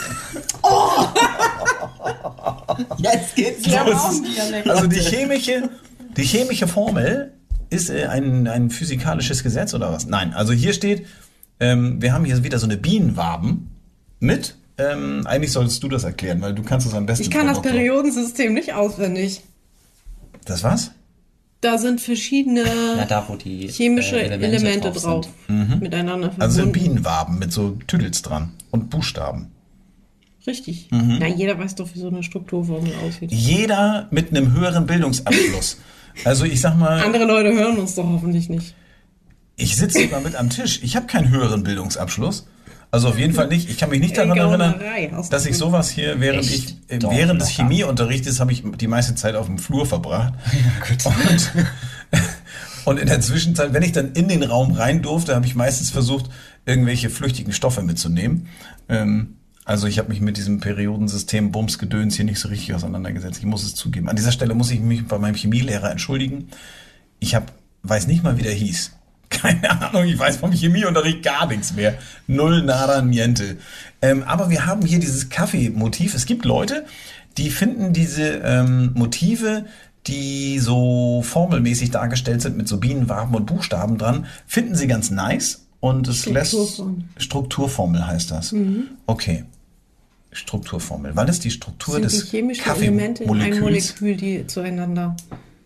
Jetzt geht's Ja, los. auch ein Dialekt. Also die chemische Formel ist ein physikalisches Gesetz oder was? Nein, also hier steht, wir haben hier wieder so eine Bienenwaben mit, eigentlich solltest du das erklären, weil du kannst es am besten. Ich kann Frau das Doktor. Periodensystem nicht auswendig. Das was? Da sind verschiedene Na, da wo die chemische Elemente drauf drauf. Miteinander verbunden. Also sind Bienenwaben mit so Tüdels dran und Buchstaben. Richtig. Na, jeder weiß doch, wie so eine Strukturformel aussieht. Jeder mit einem höheren Bildungsabschluss. Also ich sag mal, Andere Leute hören uns doch hoffentlich nicht. ich sitze sogar mit am Tisch. Ich habe keinen höheren Bildungsabschluss. Also auf jeden Fall nicht. Ich kann mich nicht daran erinnern, Gaunerei hast dass du. ich sowas hier, während Echt? ich Doch, während des locker. Chemieunterrichtes habe ich die meiste Zeit auf dem Flur verbracht. gut. Und in der Zwischenzeit, wenn ich dann in den Raum rein durfte, habe ich meistens versucht, irgendwelche flüchtigen Stoffe mitzunehmen. Also ich habe mich mit diesem Periodensystem Bumsgedöns hier nicht so richtig auseinandergesetzt. Ich muss es zugeben. An dieser Stelle muss ich mich bei meinem Chemielehrer entschuldigen. Ich weiß nicht mal, wie der hieß. Keine Ahnung, ich weiß vom Chemieunterricht gar nichts mehr. Null, nada, niente. Aber wir haben hier dieses Kaffeemotiv. Es gibt Leute, die finden diese Motive, die so formelmäßig dargestellt sind mit so Bienen, Waben und Buchstaben dran, finden sie ganz nice. Und es lässt... Strukturformel heißt das. Okay. Strukturformel. Weil es die Struktur Das des sind die chemischen Elemente in einem Kaffeemoleküls... Molekül, die zueinander...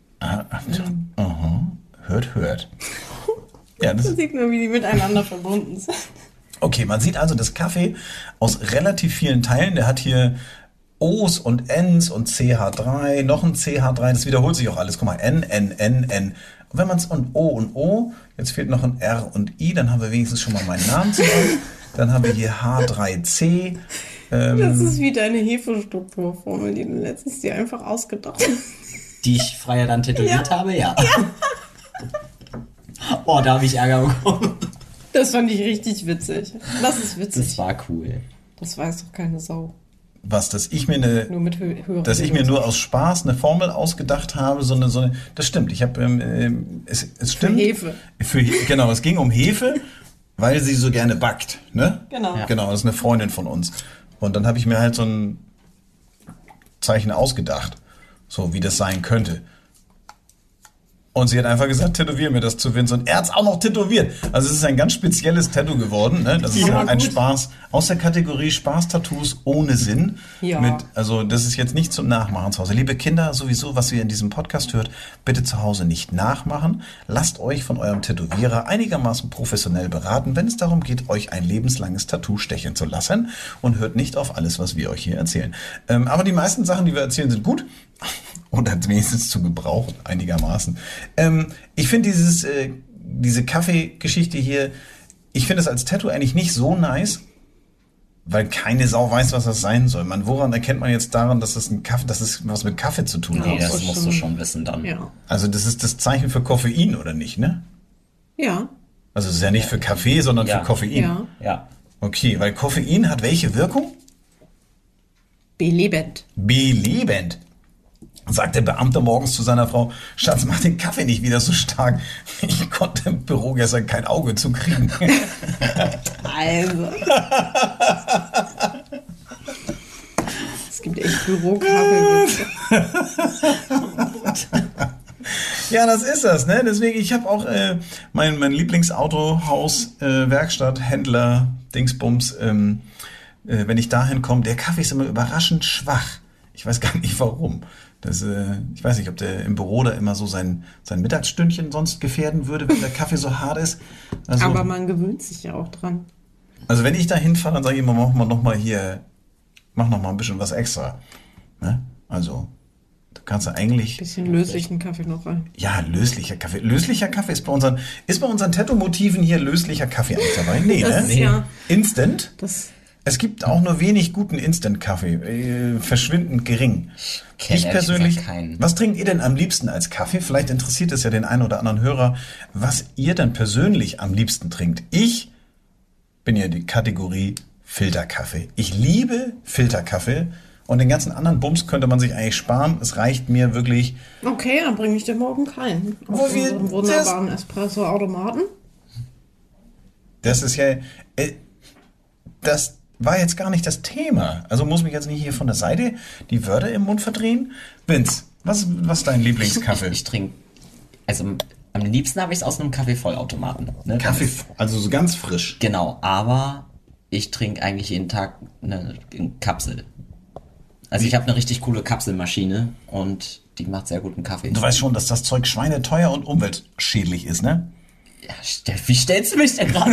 Hört. Ja, Da sieht man, wie die miteinander verbunden sind. okay, man sieht also das Kaffee aus relativ vielen Teilen. Der hat hier O's und N's und CH3, noch ein CH3. Das wiederholt sich auch alles. Guck mal, N. Und wenn man es und O, jetzt fehlt noch ein R und I, dann haben wir wenigstens schon mal meinen Namen zusammen. Dann haben wir hier H3C. Das ist wie deine Hefestrukturformel, die du letztens dir einfach ausgedacht hast. Die ich freier dann tätowiert habe, ja. Oh, da habe ich Ärger bekommen. Das fand ich richtig witzig. Das ist witzig. Das war cool. Das weiß doch keine Sau. Was, dass ich mir Nur mit höheren. dass ich mir nur aus Spaß eine Formel ausgedacht habe, so eine, das stimmt. Ich habe, es stimmt. Hefe. Genau, es ging um Hefe, weil sie so gerne backt, ne? Genau. Ja. Genau, das ist eine Freundin von uns. Und dann habe ich mir halt so ein Zeichen ausgedacht, so wie das sein könnte. Und sie hat einfach gesagt, tätowier mir das zu Vince. Und er hat es auch noch tätowiert. Also es ist ein ganz spezielles Tattoo geworden. Ne? Das ist Ja, ein gut. Spaß aus der Kategorie Spaß-Tattoos ohne Sinn. Ja. Also das ist jetzt nicht zum Nachmachen zu Hause. Liebe Kinder, sowieso, was ihr in diesem Podcast hört, bitte zu Hause nicht nachmachen. Lasst euch von eurem Tätowierer einigermaßen professionell beraten, wenn es darum geht, euch ein lebenslanges Tattoo stechen zu lassen. Und hört nicht auf alles, was wir euch hier erzählen. Aber die meisten Sachen, die wir erzählen, sind gut. Oder wenigstens zu gebrauchen, einigermaßen. Ich finde diese Kaffeegeschichte hier, ich finde es als Tattoo eigentlich nicht so nice, weil keine Sau weiß, was das sein soll. Woran erkennt man jetzt daran, dass das dass es was mit Kaffee zu tun Nee, hat? das musst du schon wissen dann. Ja. Also das ist das Zeichen für Koffein, oder nicht, ne? Ja. Also es ist ja nicht für Kaffee, sondern Ja. für Koffein. Ja. Ja. Okay, weil Koffein hat welche Wirkung? Belebend. Belebend. Sagt der Beamte morgens zu seiner Frau, Schatz, mach den Kaffee nicht wieder so stark. Ich konnte im Büro gestern kein Auge zukriegen. Also. Es gibt echt Bürokaffeewitze. Ja, das ist das, ne? Deswegen, ich habe auch mein Lieblingsautohaus, Werkstatt, Händler, Dingsbums, wenn ich dahin komme, der Kaffee ist immer überraschend schwach. Ich weiß gar nicht warum. Ich weiß nicht, ob der im Büro da immer so sein Mittagsstündchen sonst gefährden würde, wenn der Kaffee so hart ist. Also, Aber man gewöhnt sich ja auch dran. also wenn ich da hinfahre, dann sage ich immer, mach noch mal ein bisschen was extra. Ne? Also, da kannst du eigentlich... Bisschen löslichen Kaffee noch rein. Ja, löslicher Kaffee. Löslicher Kaffee ist bei unseren Tattoo-Motiven hier löslicher Kaffee eigentlich dabei? Nee, Das ne? ist ja- Instant? Das Es gibt auch nur wenig guten Instant-Kaffee. Verschwindend gering. Kenn Ich ehrlich persönlich, gesagt keinen. was trinkt ihr denn am liebsten als Kaffee? Vielleicht interessiert es ja den einen oder anderen Hörer, was ihr denn persönlich am liebsten trinkt. Ich bin ja die Kategorie Filterkaffee. Ich liebe Filterkaffee und den ganzen anderen Bums könnte man sich eigentlich sparen. Es reicht mir wirklich. okay, dann bringe ich dir morgen keinen. Wo Auf wir unserem wunderbaren Espresso-Automaten. Das ist ja, das war jetzt gar nicht das Thema. Also muss mich jetzt nicht hier von der Seite die Wörter im Mund verdrehen. Vince, was ist dein Lieblingskaffee? Ich trinke, also am liebsten habe ich es aus einem Kaffeevollautomaten. Ne? Kaffee, also so ganz frisch. Genau, aber ich trinke eigentlich jeden Tag eine Kapsel. Also ich habe eine richtig coole Kapselmaschine und die macht sehr guten Kaffee. Du weißt schon, dass das Zeug schweineteuer und umweltschädlich ist, ne? Ja, wie stellst du mich denn gerade?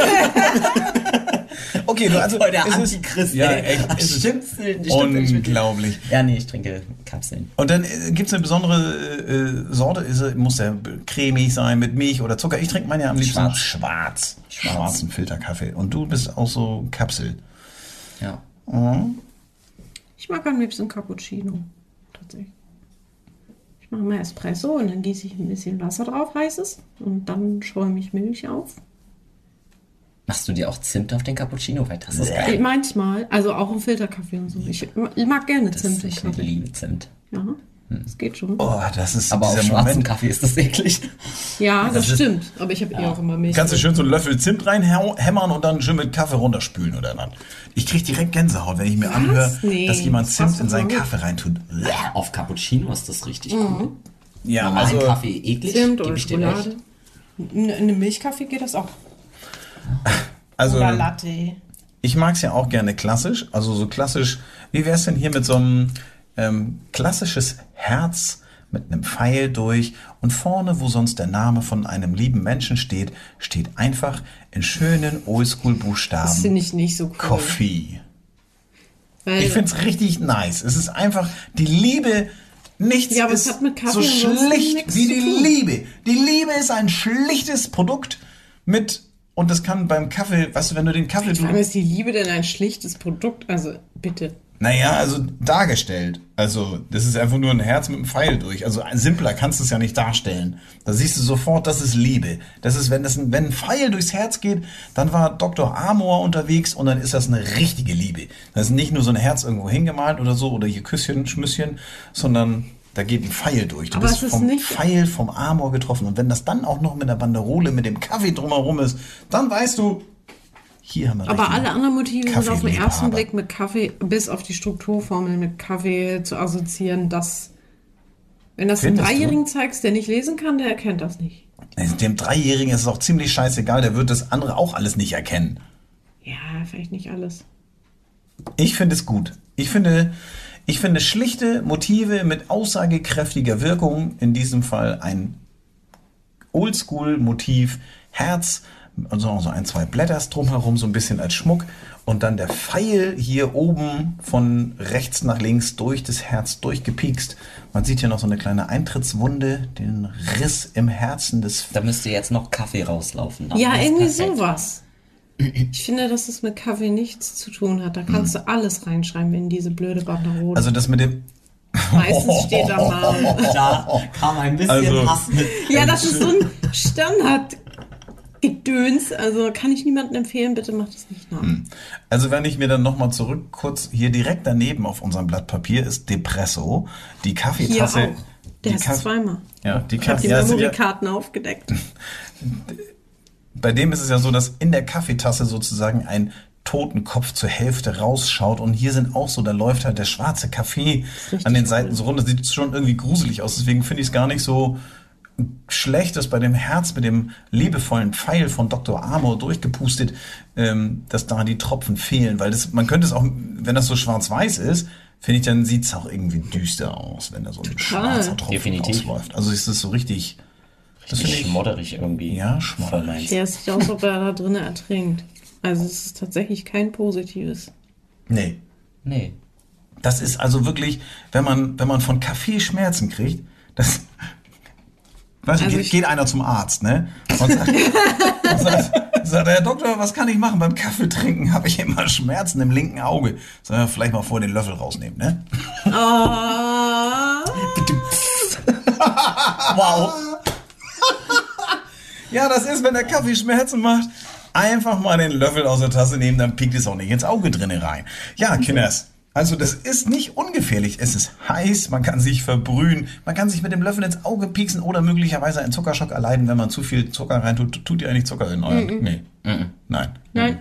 Okay, du also Voll der es ist- Antichrist. Ja, ey. echt. Ach, es ist stimmt's nicht, stimmt nicht mit dir. unglaublich. Ja, nee, ich trinke Kapseln. Und dann gibt's eine besondere Sorte, muss der cremig sein mit Milch oder Zucker. Ich trinke meine ja am liebsten schwarz. Schwarzen Filterkaffee. Und du bist auch so Kapsel. Ja. Ich mag am liebsten Cappuccino. Tatsächlich. Ich mache mal Espresso und dann gieße ich ein bisschen Wasser drauf, heißes. Und dann schäume ich Milch auf. Machst du dir auch Zimt auf den Cappuccino? Weil das ist geil. Manchmal, also auch im Filterkaffee und so. Ich mag gerne Zimt im Ich Kaffee. liebe Zimt. Ja. Das geht schon. Oh, das ist Aber auf dieser schwarzen Moment. Kaffee ist das eklig. Ja, das ist- stimmt. Aber ich habe eh auch immer Milch. Kannst du schön so einen Löffel Zimt reinhämmern und dann schön mit Kaffee runterspülen oder was? Ich krieg direkt Gänsehaut, wenn ich mir anhöre, Nee, dass jemand das Zimt passt in seinen doch Kaffee reintut. Auf Cappuccino ist das richtig cool. Ja, Normalen also Kaffee eklig, Zimt gebe oder ich dir Schokolade. recht. In einem Milchkaffee geht das auch. also Oder Latte. ich mag's ja auch gerne klassisch, also so klassisch. Wie wär's denn hier mit so einem klassisches Herz mit einem Pfeil durch und vorne, wo sonst der Name von einem lieben Menschen steht, steht einfach in schönen Das Oldschool-Buchstaben finde ich nicht so cool. Coffee. Weil, Ich find's richtig nice. Es ist einfach die Liebe. Nichts Ja, aber es ist hat mit Kaffee so ansonsten schlicht nichts wie zu die tun. Liebe. Die Liebe ist ein schlichtes Produkt mit, und das kann beim Kaffee, weißt du, wenn du den Kaffee... warum ist die Liebe denn ein schlichtes Produkt? Also, bitte. Naja, also dargestellt. Also, das ist einfach nur ein Herz mit einem Pfeil durch. Also, simpler kannst du es ja nicht darstellen. Da siehst du sofort, das ist Liebe. Das ist, wenn ein Pfeil durchs Herz geht, dann war Dr. Amor unterwegs und dann ist das eine richtige Liebe. Das ist nicht nur so ein Herz irgendwo hingemalt oder so oder hier Küsschen, Schmüsschen, sondern da geht ein Pfeil durch. Du Aber bist es ist vom nicht- Pfeil, vom Amor getroffen. Und wenn das dann auch noch mit der Banderole, mit dem Kaffee drumherum ist, dann weißt du, hier haben wir Aber richtige alle anderen Motive sind auf den Kaffeeliebhaber. ersten Blick mit Kaffee, bis auf die Strukturformel mit Kaffee zu assoziieren, dass, wenn das einem Findest du? Dreijährigen zeigst, der nicht lesen kann, der erkennt das nicht. Dem Dreijährigen ist es auch ziemlich scheißegal, der wird das andere auch alles nicht erkennen. Ja, vielleicht nicht alles. Ich finde es gut. Ich finde schlichte Motive mit aussagekräftiger Wirkung, in diesem Fall ein Oldschool-Motiv, Herz, also so ein, zwei Blätters drumherum, so ein bisschen als Schmuck und dann der Pfeil hier oben von rechts nach links durch das Herz durchgepiekst. Man sieht hier noch so eine kleine Eintrittswunde, den Riss im Herzen des... Da müsste jetzt noch Kaffee rauslaufen. Dann Ja, ist irgendwie perfekt. sowas. Ich finde, dass es mit Kaffee nichts zu tun hat. Da kannst du alles reinschreiben in diese blöde Banderole. Also das mit dem... Meistens steht da mal. Da kam ein bisschen Also- Hass mit. Ja, das ist so ein Standardgedöns. Also kann ich niemandem empfehlen, bitte macht das nicht nach. Also wenn ich mir dann nochmal zurück kurz, hier direkt daneben auf unserem Blatt Papier ist Depresso, die Hier Kaffeetasse. auch. Der ist zweimal. Ja, die Ich habe die Kaffee, ja, sind ja, Memory-Karten aufgedeckt. bei dem ist es ja so, dass in der Kaffeetasse sozusagen ein Totenkopf zur Hälfte rausschaut und hier sind auch so, da läuft halt der schwarze Kaffee richtig an den Seiten cool. so runter. Das sieht schon irgendwie gruselig aus, deswegen finde ich es gar nicht so schlecht, dass bei dem Herz mit dem liebevollen Pfeil von Dr. Amor durchgepustet, dass da die Tropfen fehlen, weil das, man könnte es auch, wenn das so schwarz-weiß ist, finde ich, dann sieht es auch irgendwie düster aus, wenn da so ein schwarzer Tropfen Definitiv. rausläuft. Also ist das so richtig, das finde ich, Schmodderig irgendwie. ja, schmodderig. Vermeint. Der sieht aus, als ob er da drinnen ertrinkt. Also es ist tatsächlich kein positives. Nee. Nee. Das ist also wirklich, wenn man von Kaffee Schmerzen kriegt, das, weißt du, Also geht einer zum Arzt, ne? Und sagt, Herr Doktor, was kann ich machen? Beim Kaffee trinken habe ich immer Schmerzen im linken Auge. Soll er vielleicht mal vor den Löffel rausnehmen, ne? Ah, Wow. Ja, das ist, wenn der Kaffee Schmerzen macht, einfach mal den Löffel aus der Tasse nehmen, dann piekt es auch nicht ins Auge drinne rein. Ja, Kinders. Also das ist nicht ungefährlich. Es ist heiß, man kann sich verbrühen, man kann sich mit dem Löffel ins Auge pieksen oder möglicherweise einen Zuckerschock erleiden, wenn man zu viel Zucker reintut. Tut ihr eigentlich Zucker in euren? Nee. Nein. nein.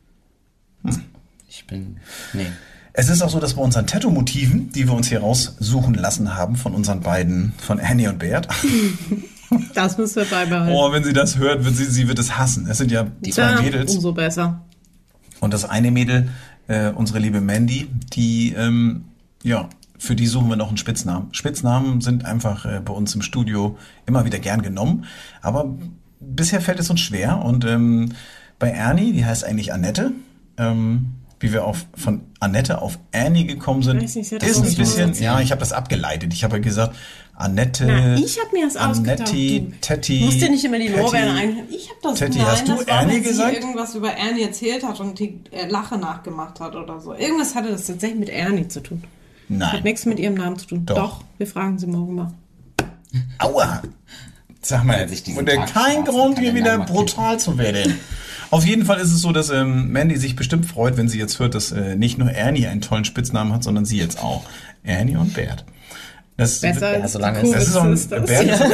Nee. Es ist auch so, dass bei unseren Tattoo-Motiven, die wir uns hier raussuchen lassen haben von unseren beiden, von Annie und Bert. Das müssen wir beibehalten. Oh, wenn sie das hört, sie wird es hassen. Es sind ja die zwei Tja, Mädels. umso besser. Und das eine Mädel, unsere liebe Mandy, die, ja, für die suchen wir noch einen Spitznamen. Spitznamen sind einfach bei uns im Studio immer wieder gern genommen, aber bisher fällt es uns schwer. Und bei Ernie, die heißt eigentlich Annette, wie wir von Annette auf Annie gekommen sind, Weiß nicht, sie hat das ist ein auch bisschen, nicht ja, ich habe das abgeleitet. Ich habe ja gesagt, Annette, Na, ich habe mir das ausgedacht. Annetti, Du Tetti, musst dir nicht immer die Tetti. Lorbeeren einhören. Ich habe das Tetti, nein, hast du das war, Ernie wenn gesagt? sie irgendwas über Ernie erzählt hat und die Lache nachgemacht hat oder so. Irgendwas hatte das tatsächlich mit Ernie zu tun. Hat Nein. nichts mit ihrem Namen zu tun. Doch. Wir fragen sie morgen mal. Aua! Sag mal, Weil sich diesen und der Tag kein schwarzen Grund, hier Kalender wieder markiert. brutal zu werden. Auf jeden Fall ist es so, dass Mandy sich bestimmt freut, wenn sie jetzt hört, dass nicht nur Ernie einen tollen Spitznamen hat, sondern sie jetzt auch. Ernie und Bert. Das, Besser Ja, als solange die es- das ist so ein Sisters. Bernd,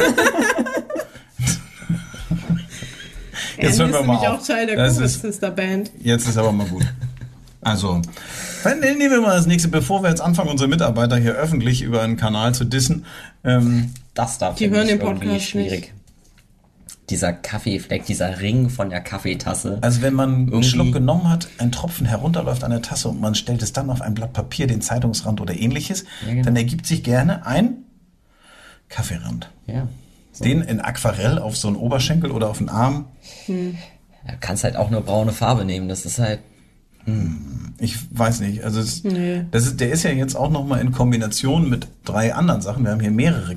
Jetzt hören wir ist mal nämlich auf. auch Teil der Das Covid ist- Sister Band. Jetzt ist aber mal gut. Also, dann nehmen wir mal das nächste, bevor wir jetzt anfangen, unsere Mitarbeiter hier öffentlich über einen Kanal zu dissen. Das da Die finde hören ich den irgendwie Podcast schwierig. nicht. Dieser Kaffeefleck, dieser Ring von der Kaffeetasse. Also wenn man einen Irgendwie- Schluck genommen hat, ein Tropfen herunterläuft an der Tasse und man stellt es dann auf ein Blatt Papier, den Zeitungsrand oder ähnliches, Ja, genau. dann ergibt sich gerne ein Kaffeerand. Ja. Den in Aquarell auf so einen Oberschenkel oder auf den Arm. Du kannst halt auch nur braune Farbe nehmen. Das ist halt. Ich weiß nicht. Also Nee. der ist ja jetzt auch nochmal in Kombination mit 3 anderen Sachen. Wir haben hier mehrere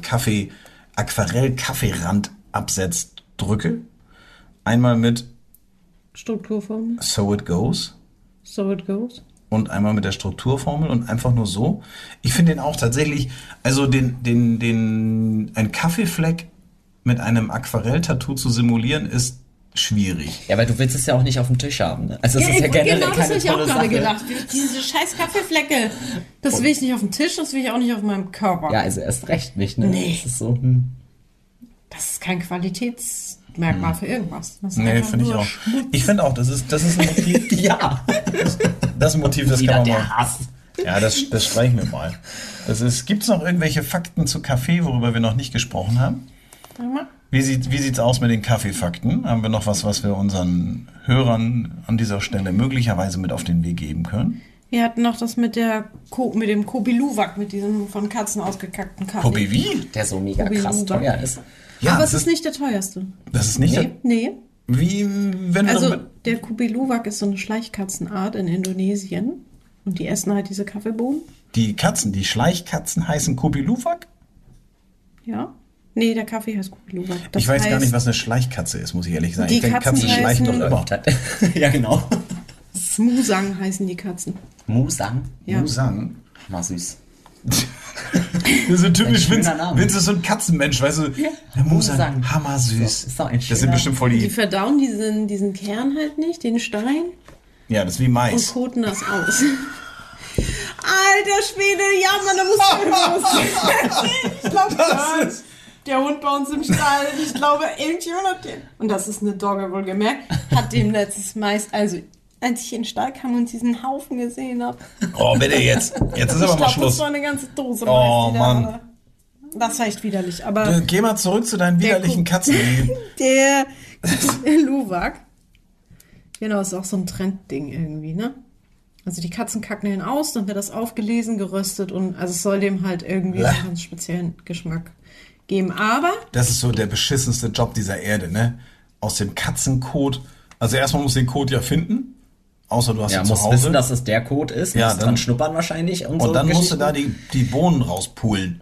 Aquarell-Kaffeerand-Absetzdrücke. Einmal mit Strukturformel. So It Goes. So it goes. Und einmal mit der Strukturformel und einfach nur so. Ich finde den auch tatsächlich, also ein Kaffeefleck mit einem Aquarell-Tattoo zu simulieren, ist schwierig. Ja, weil du willst es ja auch nicht auf dem Tisch haben. Ne? Also es ist ja generell genau das keine habe ich auch tolle gerade Sache. gedacht. Diese scheiß Kaffeeflecke. Das will ich nicht auf dem Tisch, das will ich auch nicht auf meinem Körper. Ja, also erst recht nicht. Ne? Nee. Das ist so. Das ist kein Qualitätsmerkmal für irgendwas. Das ist Nee, einfach finde ich nur auch. Ich finde auch, das ist ein Motiv. Ja. Das ist ein Motiv, das Wieder kann man der mal. Hass. Ja, das streichen wir mal. Gibt's noch irgendwelche Fakten zu Kaffee, worüber wir noch nicht gesprochen haben? Sag mal. Wie sieht's aus mit den Kaffeefakten? Haben wir noch was wir unseren Hörern an dieser Stelle möglicherweise mit auf den Weg geben können? Wir hatten noch das mit dem Kobi Luwak, mit diesem von Katzen ausgekackten Kaffee. Kobe wie? Der so mega Kobe krass Luwak. teuer ist. Aber das es ist nicht der teuerste. Das ist nicht. Nee. Wie, wenn wir Also doch mit, der Kobi Luwak ist so eine Schleichkatzenart in Indonesien. Und die essen halt diese Kaffeebohnen. die Schleichkatzen heißen Kobe Luwak? Ja. Nee, der Kaffee heißt Kobi Luwak. Das Ich weiß gar heißt, nicht, was eine Schleichkatze ist, muss ich ehrlich sagen. Die Ich denke, Katzen Katzen schleichen doch heißen- immer. Ja, genau. Musang heißen die Katzen. Musang. Ja. Musang. Mal süß. Das ist so typisch, Ein schöner Name. Vince ist so ein Katzenmensch, weißt du? Ja. Musang, Musang. hammersüß. So, ist doch ein Das sind schöner- bestimmt voll Die die. verdauen diesen Kern halt nicht, den Stein, Ja, das ist wie und Mais. koten das aus. Alter Schwede, ja Mann, da musst du los. Ich glaube, der Hund bei uns im Stall, ich glaube, irgendjemand hat den. Und das ist eine Dogge, wohlgemerkt, hat dem letztes Mais, also als ich in den Stall kam und diesen Haufen gesehen habe. Oh, bitte jetzt. Jetzt ist aber Ich mal glaube, Schluss. das war eine ganze Dose Oh, Mais, die Mann. da war. Das war echt widerlich, aber Geh mal zurück zu deinen widerlichen Katzen. der Luwak, genau, ist auch so ein Trendding irgendwie, ne? Also die Katzen kacken den aus, dann wird das aufgelesen, geröstet und also es soll dem halt irgendwie Bäh. einen ganz speziellen Geschmack geben. Aber Das ist so der beschissenste Job dieser Erde, ne? Aus dem Katzenkot. Also erstmal musst du den Kot ja finden. Außer du hast Ja, ihn zu musst Hause. wissen, dass es der Code ist. Ja, Musst dann- dran schnuppern wahrscheinlich. Und so und dann musst du Geschichten. da die Bohnen rauspulen.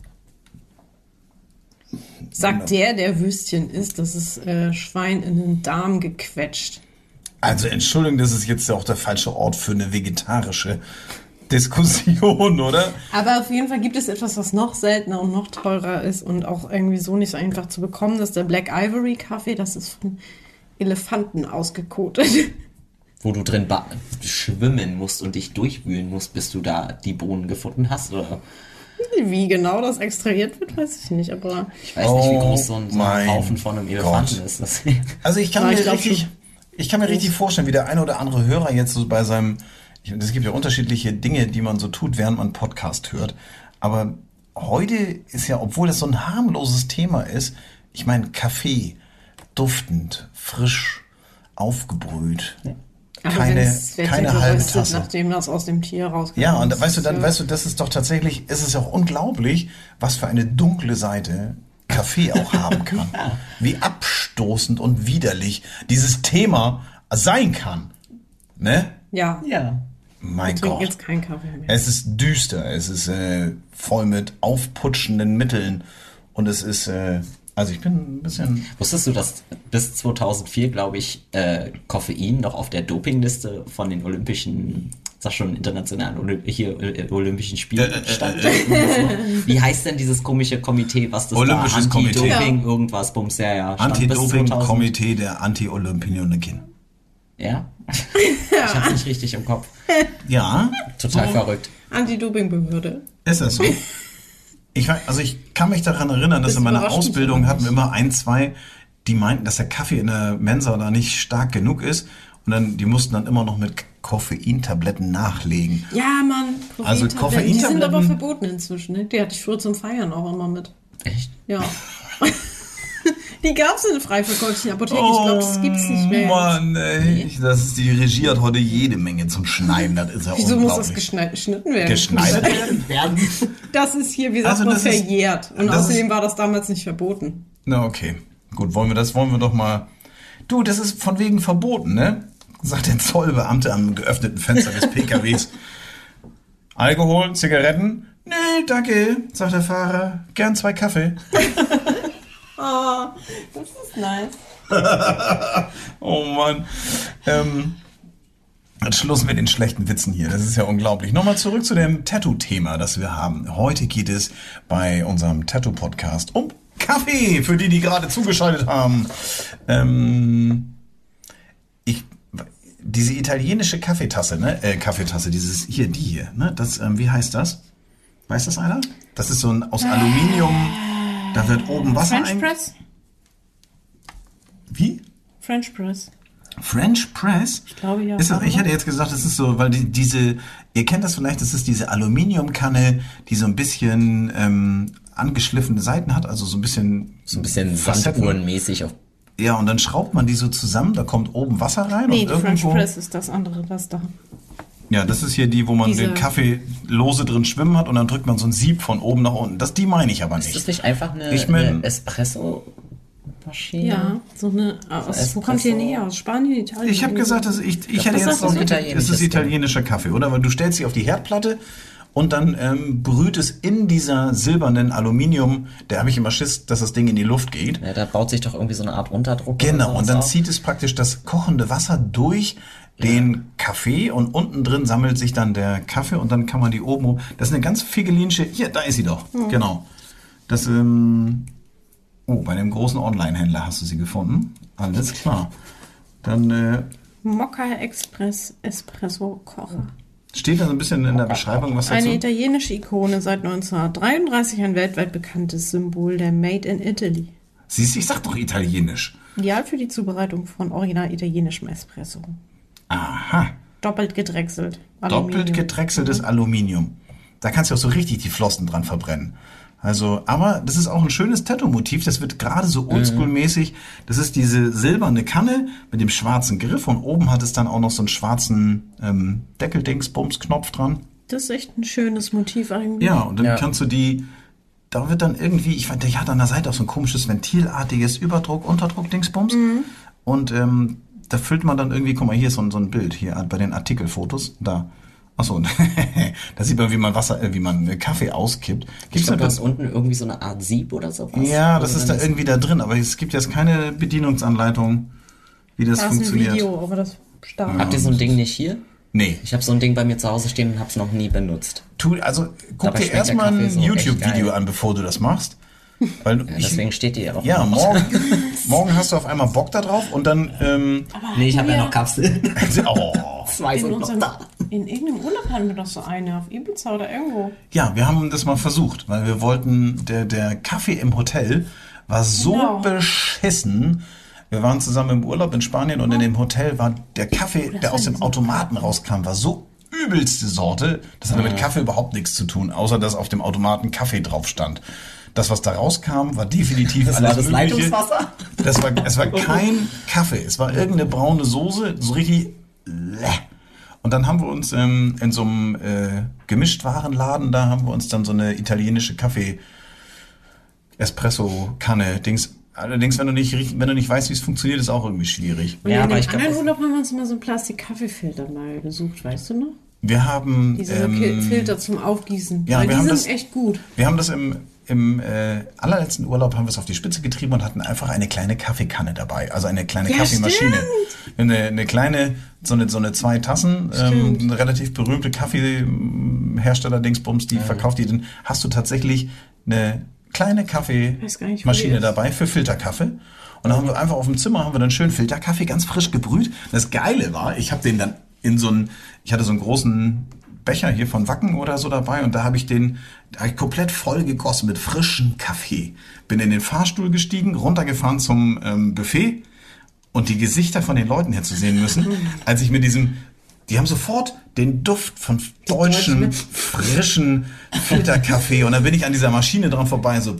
sagt der Würstchen isst, das ist Schwein in den Darm gequetscht. Also Entschuldigung, das ist jetzt auch der falsche Ort für eine vegetarische Diskussion, oder? Aber auf jeden Fall gibt es etwas, was noch seltener und noch teurer ist und auch irgendwie so nicht so einfach zu bekommen. Das ist der Black Ivory Kaffee. Das ist von Elefanten ausgekotet. Wo du drin schwimmen musst und dich durchwühlen musst, bis du da die Bohnen gefunden hast. Oder Wie genau das extrahiert wird, weiß ich nicht. Aber ich weiß nicht, wie Oh groß so ein mein Haufen von einem Elefanten Gott. ist. Das Also ich kann Ja, mir ich glaub richtig vorstellen, wie der eine oder andere Hörer jetzt so bei seinem, es gibt ja unterschiedliche Dinge, die man so tut, während man Podcast hört. Aber heute ist ja, obwohl das so ein harmloses Thema ist, ich meine, Kaffee, duftend, frisch, aufgebrüht. aber Keine wenn's- wenn's keine ja halbe geröstet, Tasse. nachdem das aus dem Tier rausgekommen Ja, und ist, weißt du, ist ja- das ist doch tatsächlich, ist es ja auch unglaublich, was für eine dunkle Seite Kaffee auch haben kann. Wie abstoßend und widerlich dieses Thema sein kann. Ne? Ja, ja. Mein ich trinke Gott. jetzt keinen Kaffee mehr. Es ist düster, es ist voll mit aufputschenden Mitteln und es ist, also ich bin ein bisschen... Wusstest du, dass bis 2004, glaube ich, Koffein noch auf der Dopingliste von den olympischen, sag schon internationalen Olympischen Spielen stand? Wie heißt denn dieses komische Komitee, was das Olympisches da Komitee. Antidoping irgendwas, Bums, ja. stand bis 2000. Anti-Doping-Komitee der Anti-Olympioniken. Ja? Ich hab's nicht richtig im Kopf. Ja, Total verrückt. Anti-Doping-Behörde. ist das so? Ich kann mich daran erinnern, dass Das in meiner überrascht mich Ausbildung aber hatten wir immer 1, 2, die meinten, dass der Kaffee in der Mensa da nicht stark genug ist. Und dann, die mussten dann immer noch mit Koffeintabletten nachlegen. Ja, Mann. Also Die sind Koffeintabletten- aber verboten inzwischen. Ne? Die hatte ich früher zum Feiern auch immer mit. Echt? Ja. Die gab es in der frei verkäuflichen Apotheke. Ich glaube, das gibt's nicht mehr. Mann, ey. Die Regie hat heute jede Menge zum Schneiden. Das ist ja Wieso muss unglaublich. das geschnitten werden? Geschnitten werden? Das ist hier, wie sagt Also man, das ist- verjährt. Und das außerdem war das damals nicht verboten. Na, okay. Gut, wollen wir doch mal... Du, das ist von wegen verboten, ne? Sagt der Zollbeamte am geöffneten Fenster des PKWs. Alkohol, Zigaretten? Nee, danke, sagt der Fahrer. Gern 2 Kaffee. Oh, das ist nice. Oh Mann. Jetzt Schluss mit den schlechten Witzen hier. Das ist ja unglaublich. Nochmal zurück zu dem Tattoo-Thema, das wir haben. Heute geht es bei unserem Tattoo-Podcast um Kaffee, für die gerade zugeschaltet haben. Diese italienische Kaffeetasse, ne? Kaffeetasse, die hier, ne? Das, wie heißt das? Weiß das einer? Das ist so ein aus Aluminium. Da wird oben Wasser French Press? Wie? French Press. French Press? Ich glaube, ja. Ist das, ich hätte jetzt gesagt, das ist so, weil ihr kennt das vielleicht, das ist diese Aluminiumkanne, die so ein bisschen angeschliffene Seiten hat, also so ein bisschen Facetten. Sanduhrenmäßig auf. Ja, und dann schraubt man die so zusammen, da kommt oben Wasser rein Nee, und die French irgendwo... Press ist das andere, das da. Ja, das ist hier die, wo man Diese- den Kaffee lose drin schwimmen hat und dann drückt man so ein Sieb von oben nach unten. Die meine ich aber Ist das nicht. nicht einfach eine Espresso-Maschine? Ja, so eine, wo kommt die denn her? Aus Spanien, Italien? Ich habe gesagt, dass ich hätte das jetzt ist auch noch gedacht, es italienisches ist Ding. italienischer Kaffee, oder? Weil du stellst sie auf die Herdplatte und dann brüht es in dieser silbernen Aluminium, da habe ich immer Schiss, dass das Ding in die Luft geht. Ja, da baut sich doch irgendwie so eine Art Unterdruck. Genau, oder und sowas dann auf. zieht es praktisch das kochende Wasser durch den Kaffee und unten drin sammelt sich dann der Kaffee und dann kann man die oben... Das ist eine ganz figelinische... Hier, da ist sie doch. Genau. Das, bei dem großen Online-Händler hast du sie gefunden. Alles klar. Dann Mokka Express Espresso Kocher. steht da so ein bisschen in der Beschreibung, was dazu... Eine italienische Ikone, seit 1933 ein weltweit bekanntes Symbol der Made in Italy. Siehst du, ich sag doch italienisch. Ideal für die Zubereitung von original italienischem Espresso. Aha. Doppelt gedrechselt. Doppelt gedrechseltes Aluminium. Da kannst du auch so richtig die Flossen dran verbrennen. Also, aber das ist auch ein schönes Tattoo-Motiv. Das wird gerade so oldschool-mäßig. Das ist diese silberne Kanne mit dem schwarzen Griff und oben hat es dann auch noch so einen schwarzen Deckel-Dings-Bums-Knopf dran. Das ist echt ein schönes Motiv eigentlich. Ja, und dann Ja. kannst du da wird dann irgendwie, ich fand, der hat an der Seite auch so ein komisches ventilartiges Überdruck-Unterdruck-Dingsbums. Und da füllt man dann irgendwie, guck mal, hier ist so ein Bild, hier bei den Artikelfotos, da. Achso, da sieht man, wie man Kaffee auskippt. Ich Gibt's glaube, da da ist unten irgendwie so eine Art Sieb oder sowas. Ja, das Oder ist da dann irgendwie da drin, aber es gibt jetzt keine Bedienungsanleitung, wie das Da ist ein funktioniert. Video, aber das stark. Habt ihr so ein Ding nicht hier? Nee. Ich habe so ein Ding bei mir zu Hause stehen und habe es noch nie benutzt. Guck Dabei dir schmeckt erstmal der ein Kaffee so echt YouTube-Video geil. an, bevor du das machst. Weil Ja, deswegen steht die ja auch. ja, noch. morgen hast du auf einmal Bock da drauf und dann, Nee, ich habe ja noch Kapseln. oh. Zwei In, sind noch unserem, da. in irgendeinem Urlaub hatten wir doch so eine, auf Ibiza oder irgendwo. Ja, wir haben das mal versucht, weil wir wollten, der Kaffee im Hotel war so Genau. beschissen. Wir waren zusammen im Urlaub in Spanien und in dem Hotel war der Kaffee, der aus dem Automaten rauskam, war so übelste Sorte. Das hatte mit Kaffee überhaupt nichts zu tun, außer dass auf dem Automaten Kaffee drauf stand. Das, was da rauskam, war definitiv Das alles war das Mögliche. Leitungswasser? Es war kein Kaffee, es war irgendeine braune Soße, so richtig. Und dann haben wir uns in so einem Gemischtwarenladen, da haben wir uns dann so eine italienische Kaffee-Espresso-Kanne Dings. Allerdings, wenn du nicht weißt, wie es funktioniert, ist auch irgendwie schwierig. Und Ja, in aber dem ich glaub, anderen das- Urlaub haben wir uns immer so einen Plastik-Kaffeefilter mal gesucht, weißt du noch? Wir haben Diese Filter zum Aufgießen. ja, Weil wir die haben sind das- echt gut. Wir haben das im allerletzten Urlaub haben wir es auf die Spitze getrieben und hatten einfach eine kleine Kaffeekanne dabei, also eine kleine Ja, Kaffeemaschine. Eine kleine, so eine 2 Tassen, eine relativ berühmte Kaffeehersteller-Dingsbums, die verkauft die. Dann hast du tatsächlich eine kleine weiß gar nicht, wo die Kaffeemaschine ist. dabei für Filterkaffee. Und dann haben wir einfach auf dem Zimmer haben wir dann schön Filterkaffee ganz frisch gebrüht. Das Geile war, ich habe den dann ich hatte so einen großen Becher hier von Wacken oder so dabei und da habe ich komplett voll gegossen mit frischem Kaffee. Bin in den Fahrstuhl gestiegen, runtergefahren zum Buffet und die Gesichter von den Leuten hier zu sehen müssen, als ich mit die haben sofort den Duft von deutschem, frischen Filterkaffee und dann bin ich an dieser Maschine dran vorbei so,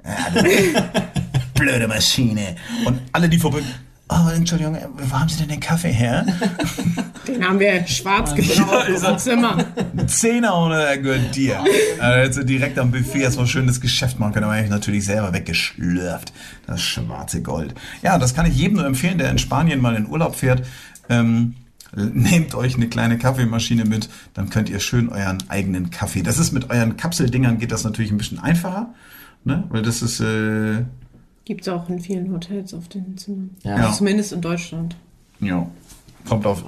blöde Maschine. Und alle, die vorbei, oh, Entschuldigung, wo haben Sie denn den Kaffee her? Den haben wir schwarz gebraucht im Zimmer. Ein Zehner ohne, der gehört dir. Also direkt am Buffet erstmal schön das Geschäft machen können, aber ich natürlich selber weggeschlürft. Das schwarze Gold. Ja, das kann ich jedem nur empfehlen, der in Spanien mal in Urlaub fährt. Nehmt euch eine kleine Kaffeemaschine mit, dann könnt ihr schön euren eigenen Kaffee. Das ist mit euren Kapseldingern geht das natürlich ein bisschen einfacher, ne? Weil das ist Gibt es auch in vielen Hotels auf den Zimmern. Ja. Zumindest in Deutschland. ja. Kommt auf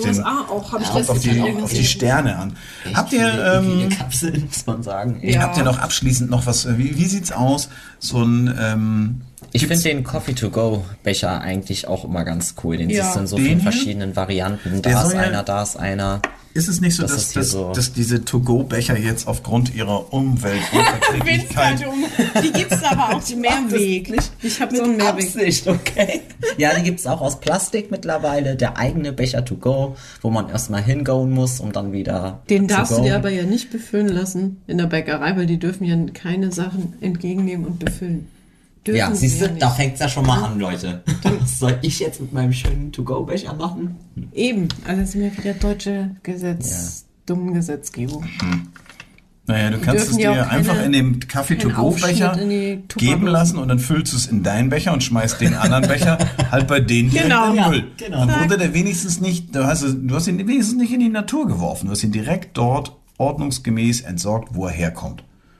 die Sterne an. Habt ihr viele Kapseln, muss man sagen. Ja. habt ihr noch abschließend noch was? Wie sieht's aus? So ein Ich finde den Coffee-to-go-Becher eigentlich auch immer ganz cool. Den siehst du in so vielen verschiedenen Varianten. Da ist einer, da ist einer. Ist es nicht so, dass diese To-Go-Becher jetzt aufgrund ihrer Umweltunverträglichkeit... Die gibt es aber auch die Mehrweg. Ich habe so einen Mehrweg. Absicht, okay. Ja, die gibt es auch aus Plastik mittlerweile. Der eigene Becher to-go, wo man erstmal hingoen muss, um dann wieder Den darfst du dir aber ja nicht befüllen lassen in der Bäckerei, weil die dürfen ja keine Sachen entgegennehmen und befüllen. Ja, siehst du, da fängt's ja schon mal an, Leute. Was soll ich jetzt mit meinem schönen To-Go-Becher machen? Eben, also das ist mir wieder deutsche dumme Gesetzgebung. Naja, du kannst es dir einfach in dem Kaffee-to-go-Becher geben lassen und dann füllst du es in deinen Becher und schmeißt den anderen Becher halt bei denen direkt in den Müll. Genau. Dann wurde der wenigstens nicht, du hast ihn wenigstens nicht in die Natur geworfen, du hast ihn direkt dort ordnungsgemäß entsorgt, wo er herkommt.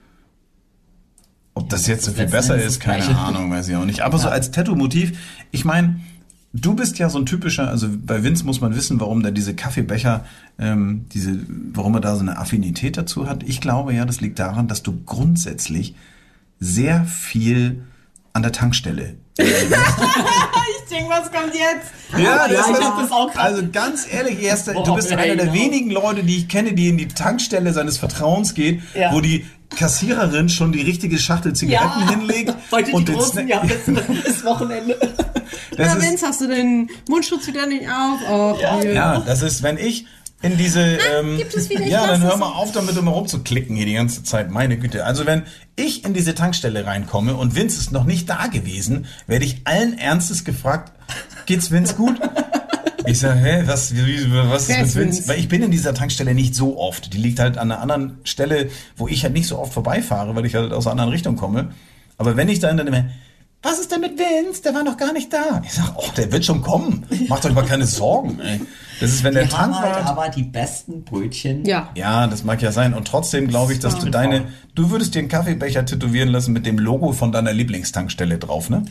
Ob das jetzt so viel besser ist, keine Ahnung, weiß ich auch nicht. Aber so als Tattoo-Motiv, ich meine, du bist ja so ein typischer, also bei Vince muss man wissen, warum da diese Kaffeebecher, warum er da so eine Affinität dazu hat. Ich glaube ja, das liegt daran, dass du grundsätzlich sehr viel an der Tankstelle. Ich denke, was kommt jetzt? Ja, ich hab das auch grad. Also ganz ehrlich, du bist einer der wenigen Leute, die ich kenne, die in die Tankstelle seines Vertrauens geht, wo die Kassiererin schon die richtige Schachtel Zigaretten hinlegt. Heute und die großen, bis Wochenende. Vince, hast du den Mundschutz wieder nicht auf? Ja, das ist, wenn ich in diese, gibt es wieder, dann hör mal auf damit, um rumzuklicken hier die ganze Zeit, meine Güte. Also wenn ich in diese Tankstelle reinkomme und Vince ist noch nicht da gewesen, werde ich allen Ernstes gefragt, geht's Vince gut? Ich sage, was ist mit Vince? Weil ich bin in dieser Tankstelle nicht so oft. Die liegt halt an einer anderen Stelle, wo ich halt nicht so oft vorbeifahre, weil ich halt aus einer anderen Richtung komme. Aber wenn ich dann immer, was ist denn mit Vince? Der war noch gar nicht da. Ich sage, der wird schon kommen. Macht euch mal keine Sorgen, ey. Das ist, wenn der Tankwart... aber die besten Brötchen. Ja, das mag ja sein. Und trotzdem glaube ich, dass du würdest dir einen Kaffeebecher tätowieren lassen mit dem Logo von deiner Lieblingstankstelle drauf, ne?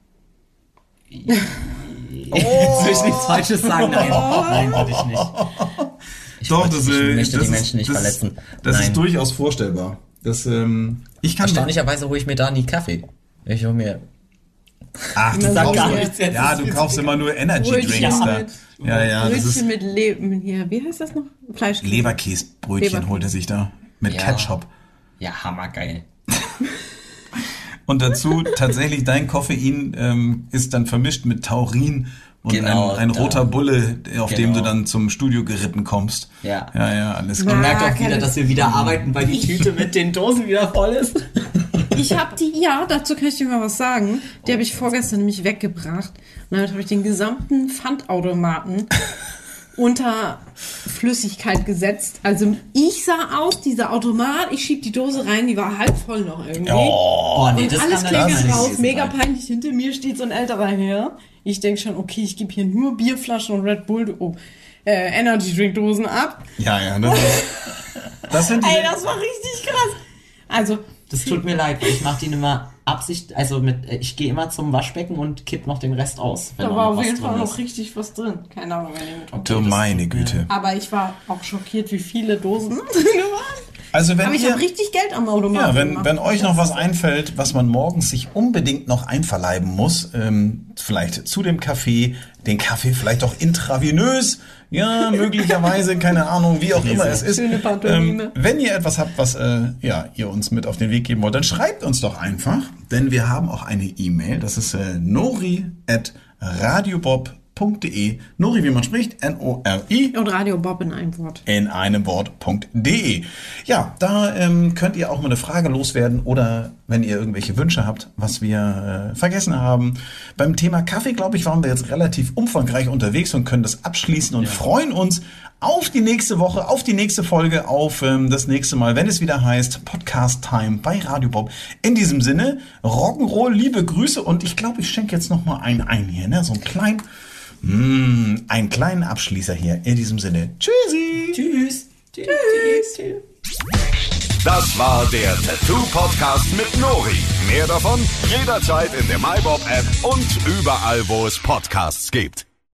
Jetzt will ich nichts Falsches sagen. Nein, würde ich nicht. Ich möchte die Menschen nicht verletzen. Das ist durchaus vorstellbar. Erstaunlicherweise hole ich mir da nie Kaffee. Ich hole mir... Ach, du kaufst immer nur Energy-Drinks da. Ja, das ist... Brötchen mit wie heißt das noch? Fleischkäse. Leberkäsebrötchen holt er sich da. Mit Ketchup. Ja, hammergeil. Und dazu tatsächlich dein Koffein ist dann vermischt mit Taurin und ein roter Bulle, auf dem du dann zum Studio geritten kommst. Ja, alles klar. Man merkt auch wieder, dass wir wieder arbeiten, weil die Tüte mit den Dosen wieder voll ist. Ich habe dazu kann ich dir mal was sagen. Die habe ich vorgestern nämlich weggebracht. Und damit habe ich den gesamten Pfandautomaten unter Flüssigkeit gesetzt. Also ich sah aus, dieser Automat, ich schieb die Dose rein, die war halb voll noch irgendwie. Oh, nee, und das alles kann klingelt drauf, mega peinlich. Hinter mir steht so ein älterer Herr. Ich denke schon, okay, ich gebe hier nur Bierflaschen und Red Bull, Energy-Drink-Dosen ab. Ja, das sind Ey, das war richtig krass. Also... Das tut mir leid, ich mache die immer Absicht, also ich gehe immer zum Waschbecken und kipp noch den Rest aus. Da war auf jeden Fall noch richtig was drin. Keine Ahnung, wenn ich mit Du meine Güte. Aber ich war auch schockiert, wie viele Dosen drin waren. Also wenn Aber ich ihr, habe richtig Geld am Automaten gemacht. wenn euch noch was einfällt, was man morgens sich unbedingt noch einverleiben muss, vielleicht zu dem Kaffee, den Kaffee vielleicht auch intravenös, ja, möglicherweise, keine Ahnung, wie auch immer es ist. Schöne Pantomime. Wenn ihr etwas habt, was ihr uns mit auf den Weg geben wollt, dann schreibt uns doch einfach, denn wir haben auch eine E-Mail, das ist nori@radiobob.de. Nori, wie man spricht, N-O-R-I. Und Radio Bob in einem Wort. In einem Wort.de. Ja, da könnt ihr auch mal eine Frage loswerden oder wenn ihr irgendwelche Wünsche habt, was wir vergessen haben. Beim Thema Kaffee, glaube ich, waren wir jetzt relativ umfangreich unterwegs und können das abschließen und freuen uns auf die nächste Woche, auf die nächste Folge, auf das nächste Mal, wenn es wieder heißt Podcast Time bei Radio Bob. In diesem Sinne, Rock'n'Roll, liebe Grüße und ich glaube, ich schenke jetzt noch mal einen ein hier, ne? So einen kleinen Abschließer hier. In diesem Sinne, tschüssi. Tschüss. Tschüss. Das war der Tattoo-Podcast mit Nori. Mehr davon jederzeit in der MyBob-App und überall, wo es Podcasts gibt.